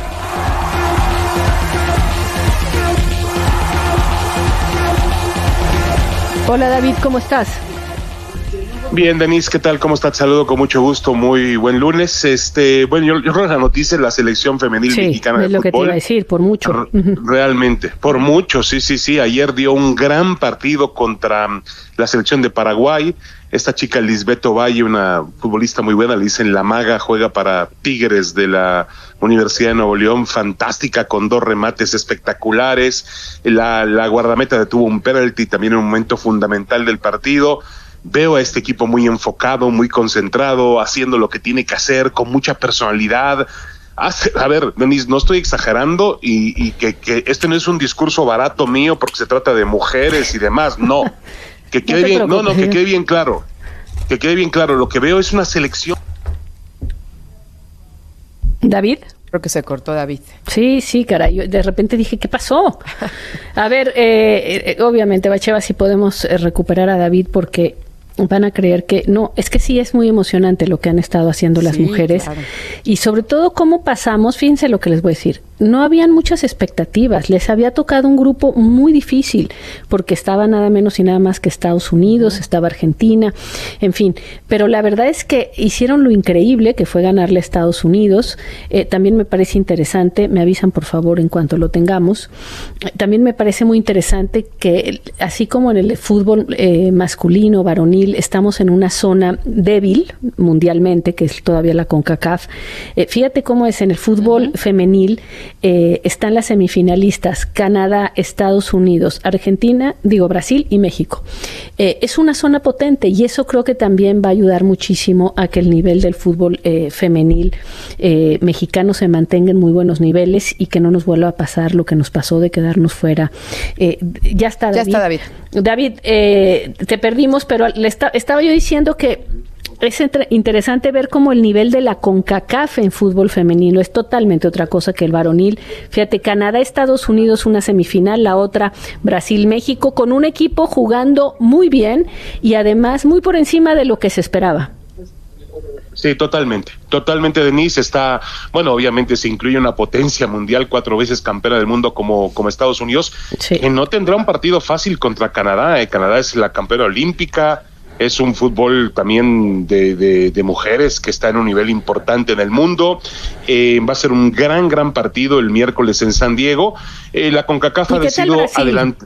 Hola David, ¿cómo estás? Bien, Denise, ¿qué tal? ¿Cómo estás? Te saludo con mucho gusto, muy buen lunes. Este, bueno, yo, yo creo que la noticia es la selección femenil sí, mexicana de es lo fútbol. Que te iba a decir, por mucho. R- realmente, por mucho, sí, sí, sí. Ayer dio un gran partido contra la selección de Paraguay. Esta chica Lisbeto Valle, una futbolista muy buena, le dicen La Maga, juega para Tigres de la Universidad de Nuevo León, fantástica, con dos remates espectaculares. La, la guardameta detuvo un penalti también en un momento fundamental del partido. Veo a este equipo muy enfocado, muy concentrado, haciendo lo que tiene que hacer, con mucha personalidad. Hace, a ver, Denise, no estoy exagerando y, y que, que este no es un discurso barato mío porque se trata de mujeres y demás, no. Que quede no bien, no, no, que quede bien claro. Que quede bien claro, lo que veo es una selección. ¿David? Creo que se cortó David. Sí, sí, caray. Yo de repente dije, ¿qué pasó? A ver, eh, eh, obviamente, Bacheva, si podemos eh, recuperar a David porque van a creer que no, es que sí es muy emocionante lo que han estado haciendo las Sí, mujeres claro. y sobre todo cómo pasamos, fíjense lo que les voy a decir, no habían muchas expectativas, les había tocado un grupo muy difícil porque estaba nada menos y nada más que Estados Unidos, uh-huh. estaba Argentina, en fin, pero la verdad es que hicieron lo increíble que fue ganarle a Estados Unidos. Eh, también me parece interesante, me avisan por favor en cuanto lo tengamos, eh, también me parece muy interesante que así como en el fútbol eh, masculino, varonil, estamos en una zona débil mundialmente, que es todavía la CONCACAF. Eh, fíjate cómo es en el fútbol uh-huh. femenil, eh, están las semifinalistas, Canadá, Estados Unidos, Argentina, digo Brasil y México. Eh, es una zona potente y eso creo que también va a ayudar muchísimo a que el nivel del fútbol eh, femenil eh, mexicano se mantenga en muy buenos niveles y que no nos vuelva a pasar lo que nos pasó de quedarnos fuera. Eh, ya está David. Ya está David. David, eh, te perdimos, pero le está, estaba yo diciendo que es entre, interesante ver cómo el nivel de la CONCACAF en fútbol femenino es totalmente otra cosa que el varonil. Fíjate, Canadá, Estados Unidos, una semifinal, la otra Brasil, México, con un equipo jugando muy bien y además muy por encima de lo que se esperaba. Sí, totalmente, totalmente. Denise está, bueno, obviamente se incluye una potencia mundial, cuatro veces campeona del mundo como, como Estados Unidos, sí. que no tendrá un partido fácil contra Canadá. Eh. Canadá es la campeona olímpica, es un fútbol también de, de, de mujeres que está en un nivel importante en el mundo. Eh, va a ser un gran, gran partido el miércoles en San Diego. Eh, la CONCACAF ha decidido adelante.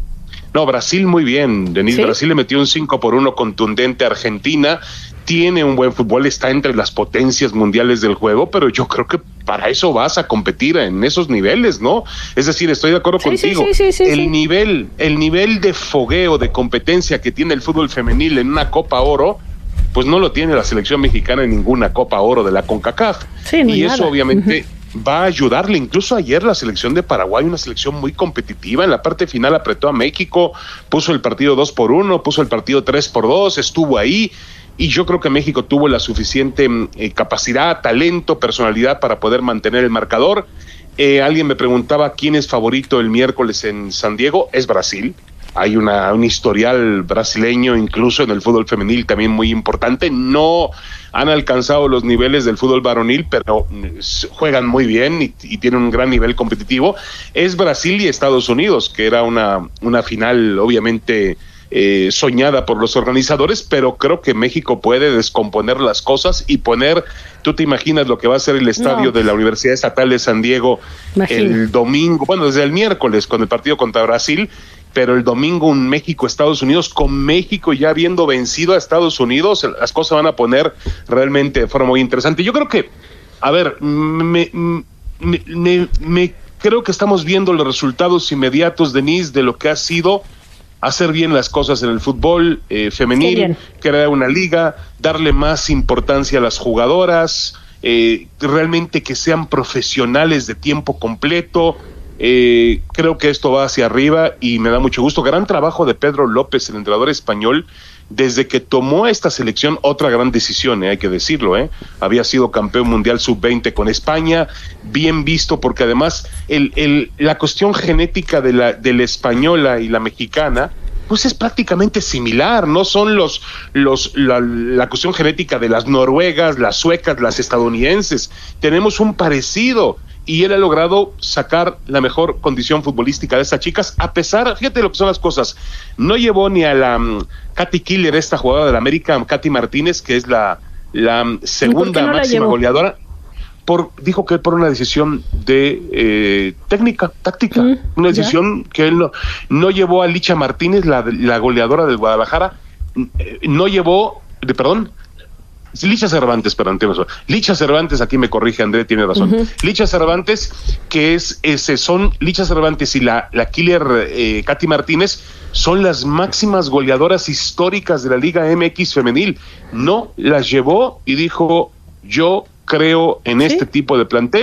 No, Brasil muy bien, Denise. ¿Sí? Brasil le metió un cinco por uno contundente a Argentina. Tiene un buen fútbol, está entre las potencias mundiales del juego, pero yo creo que para eso vas a competir en esos niveles, ¿no? Es decir, estoy de acuerdo sí, contigo. Sí, sí, sí, sí, el sí. nivel, el nivel de fogueo, de competencia que tiene el fútbol femenil en una Copa Oro, pues no lo tiene la selección mexicana en ninguna Copa Oro de la CONCACAF. Sí, no y eso nada. obviamente uh-huh. va a ayudarle. Incluso ayer la selección de Paraguay, una selección muy competitiva, en la parte final apretó a México, puso el partido dos por uno, puso el partido tres por dos, estuvo ahí. Y yo creo que México tuvo la suficiente eh, capacidad, talento, personalidad para poder mantener el marcador. Eh, alguien me preguntaba quién es favorito el miércoles en San Diego. Es Brasil. Hay una, un historial brasileño, incluso en el fútbol femenil, también muy importante. No han alcanzado los niveles del fútbol varonil, pero juegan muy bien y, y tienen un gran nivel competitivo. Es Brasil y Estados Unidos, que era una, una final, obviamente, Eh, soñada por los organizadores, pero creo que México puede descomponer las cosas y poner, tú te imaginas lo que va a ser el estadio no. de la Universidad Estatal de San Diego Imagina. el domingo, bueno, desde el miércoles con el partido contra Brasil, pero el domingo un México-Estados Unidos, con México ya habiendo vencido a Estados Unidos, las cosas van a poner realmente de forma muy interesante. Yo creo que, a ver, me, me, me, me creo que estamos viendo los resultados inmediatos, Denise, de lo que ha sido hacer bien las cosas en el fútbol eh, femenil, crear una liga, darle más importancia a las jugadoras, eh, realmente que sean profesionales de tiempo completo. Eh, creo que esto va hacia arriba y me da mucho gusto. Gran trabajo de Pedro López, el entrenador español, desde que tomó esta selección. Otra gran decisión, eh, hay que decirlo, eh. había sido campeón mundial sub veinte con España, bien visto, porque además el, el, la cuestión genética de la, de la española y la mexicana pues es prácticamente similar, no son los, los la, la cuestión genética de las noruegas, las suecas, las estadounidenses, tenemos un parecido. Y él ha logrado sacar la mejor condición futbolística de estas chicas, a pesar, fíjate lo que son las cosas, no llevó ni a la um, Katy Killer, esta jugadora de la América, Katy Martínez, que es la, la um, segunda no máxima goleadora, por, dijo que por una decisión de eh, técnica, táctica, mm, una decisión ¿ya? que él no, no llevó a Licha Martínez, la, la goleadora del Guadalajara, eh, no llevó, de, perdón, Licha Cervantes, perdón, tienes razón. Licha Cervantes, aquí me corrige André, tiene razón. Uh-huh. Licha Cervantes, que es, ese son Licha Cervantes y la, la killer eh, Katy Martínez, son las máximas goleadoras históricas de la Liga M X femenil. No las llevó y dijo, yo creo en ¿Sí? este tipo de plantel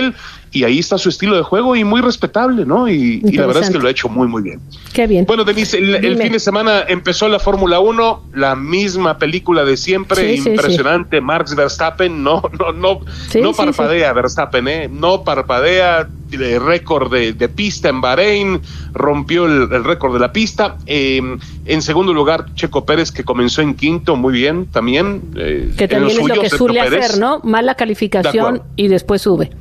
y ahí está su estilo de juego y muy respetable, ¿no? Y, y la verdad es que lo ha hecho muy, muy bien. Qué bien. Bueno, Denise, el, el fin de semana empezó la Fórmula uno, la misma película de siempre, Sí, sí, impresionante. Sí. Max Verstappen no, no, no, Sí, no sí, parpadea, sí. Verstappen, ¿eh? No parpadea, el récord de, de pista en Bahrein, rompió el, el récord de la pista. Eh, en segundo lugar, Checo Pérez, que comenzó en quinto, muy bien, también. Eh, Que también es lo que suele hacer, ¿no? Mala calificación y después sube.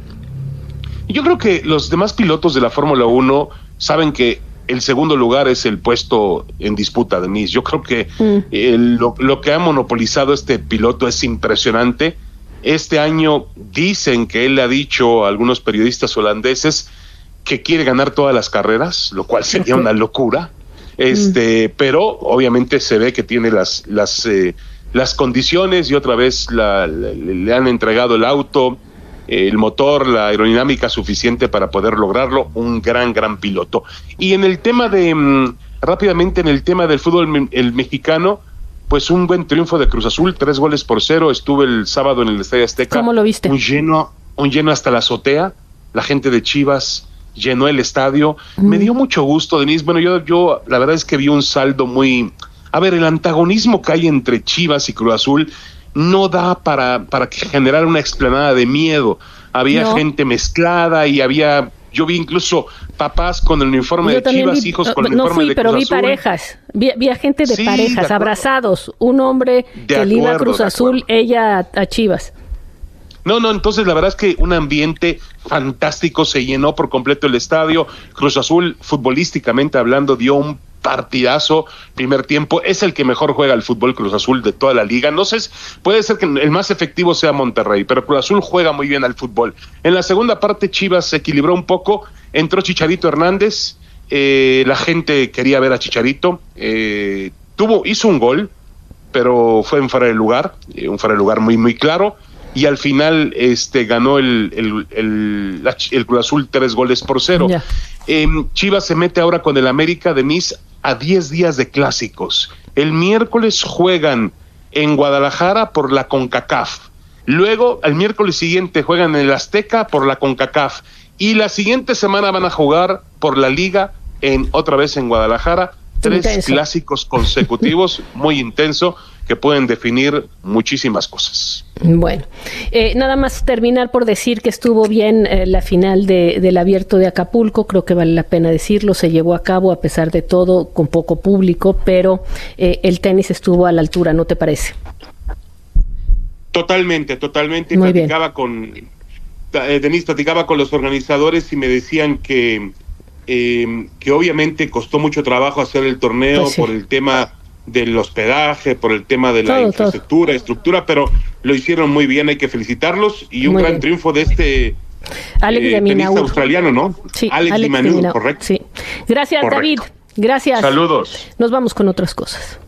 Yo creo que los demás pilotos de la Fórmula uno saben que el segundo lugar es el puesto en disputa, Denise. Yo creo que mm. el, lo, lo que ha monopolizado este piloto es impresionante. Este año dicen que él le ha dicho a algunos periodistas holandeses que quiere ganar todas las carreras, lo cual sería okay. una locura. Este, mm. pero obviamente se ve que tiene las las eh, las condiciones y otra vez la, la, le han entregado el auto, el motor, la aerodinámica suficiente para poder lograrlo. Un gran, gran piloto. Y en el tema de, um, rápidamente en el tema del fútbol el mexicano, pues un buen triunfo de Cruz Azul, tres goles por cero. Estuve el sábado en el Estadio Azteca. ¿Cómo lo viste? Un lleno, un lleno hasta la azotea. La gente de Chivas llenó el estadio. Mm. Me dio mucho gusto, Denise. Bueno, yo, yo la verdad es que vi un saldo muy... A ver, el antagonismo que hay entre Chivas y Cruz Azul no da para, para generar una explanada de miedo. Había no. gente mezclada y había... Yo vi incluso papás con el uniforme Yo de Chivas, vi, hijos con el no uniforme fui, de Cruz pero vi Azul. parejas. Vi, vi a gente de sí, parejas, de abrazados. Un hombre de que le iba a acuerdo, Cruz Azul, ella a, a Chivas. No, no, entonces la verdad es que un ambiente fantástico, se llenó por completo el estadio. Cruz Azul, futbolísticamente hablando, dio un partidazo, primer tiempo, es el que mejor juega el fútbol Cruz Azul de toda la liga. No sé, puede ser que el más efectivo sea Monterrey, pero Cruz Azul juega muy bien al fútbol. En la segunda parte Chivas se equilibró un poco, entró Chicharito Hernández, eh, la gente quería ver a Chicharito, eh, tuvo, hizo un gol, pero fue en fuera de lugar, eh, un fuera de lugar muy, muy claro, y al final este ganó el, el, el, la, el Cruz Azul tres goles por cero. Yeah. Eh, Chivas se mete ahora con el América, Denise, a diez días de clásicos. El miércoles juegan en Guadalajara por la CONCACAF. Luego, el miércoles siguiente juegan en el Azteca por la CONCACAF. Y la siguiente semana van a jugar por la Liga en otra vez en Guadalajara. Tres intenso. Clásicos consecutivos, muy intenso, que pueden definir muchísimas cosas. Bueno, eh, nada más terminar por decir que estuvo bien eh, la final de, del Abierto de Acapulco, creo que vale la pena decirlo, se llevó a cabo a pesar de todo, con poco público, pero eh, el tenis estuvo a la altura, ¿no te parece? Totalmente, totalmente. Muy platicaba bien. con, eh, Denise, platicaba con los organizadores y me decían que, eh, que obviamente costó mucho trabajo hacer el torneo pues sí. por el tema del hospedaje, por el tema de la todo, infraestructura, todo. estructura, pero lo hicieron muy bien, hay que felicitarlos, y un muy gran bien. triunfo de este Alex eh, de tenista australiano, ¿no? Sí, Alex, Alex de Minaur, correcto. Sí. Gracias, correcto. David. Gracias. Saludos. Nos vamos con otras cosas.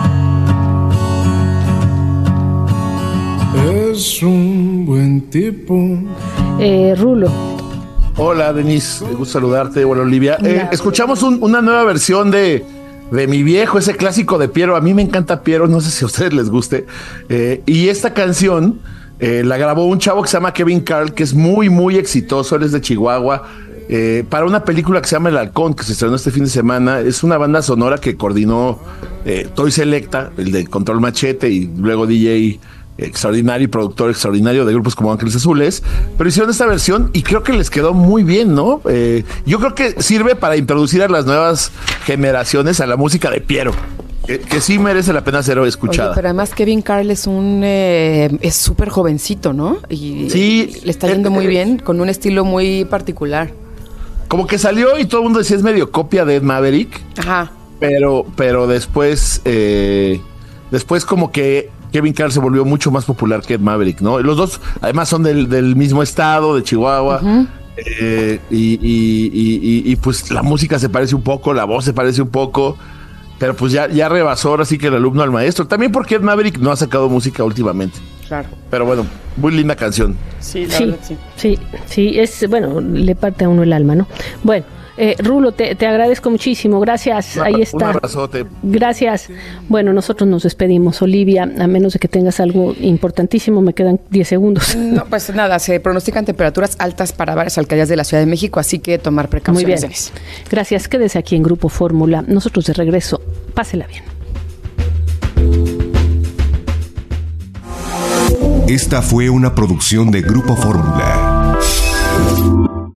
Es un buen tipo. Eh, Rulo. Hola, Denise, me gusta saludarte. Hola, Olivia. Eh, escuchamos un, una nueva versión de de Mi Viejo, ese clásico de Piero. A mí me encanta Piero, no sé si a ustedes les guste. Eh, y esta canción eh, la grabó un chavo que se llama Kevin Carl, que es muy, muy exitoso. Él es de Chihuahua. Eh, para una película que se llama El Halcón, que se estrenó este fin de semana. Es una banda sonora que coordinó eh, Toy Selecta, el de Control Machete, y luego D J extraordinario y productor extraordinario de grupos como Ángeles Azules, pero hicieron esta versión y creo que les quedó muy bien, ¿no? Eh, yo creo que sirve para introducir a las nuevas generaciones a la música de Piero, que, que sí merece la pena ser escuchada. Oye, pero además Kevin Carl es un eh, es súper jovencito, ¿no? Y sí, le está yendo eh, muy bien, con un estilo muy particular. Como que salió y todo el mundo decía es medio copia de Ed Maverick. Ajá. Pero, pero después, eh, después como que Kevin Carl se volvió mucho más popular que Ed Maverick, ¿no? Los dos, además, son del, del mismo estado, de Chihuahua. Uh-huh. eh, y, y, y, y, y pues la música se parece un poco, la voz se parece un poco, pero pues ya, ya rebasó ahora sí que el alumno al maestro. También porque Ed Maverick no ha sacado música últimamente. Claro. Pero bueno, muy linda canción. Sí, la sí, verdad, sí. Sí, sí, es, bueno, le parte a uno el alma, ¿no? Bueno. Eh, Rulo, te, te agradezco muchísimo. Gracias. Un, Ahí está. Un abrazote. Gracias. Bueno, nosotros nos despedimos. Olivia, a menos de que tengas algo importantísimo, me quedan diez segundos. No, pues nada, se pronostican temperaturas altas para varias alcaldías de la Ciudad de México, así que tomar precauciones. Muy bien. Gracias. Quédese aquí en Grupo Fórmula. Nosotros de regreso. Pásela bien. Esta fue una producción de Grupo Fórmula.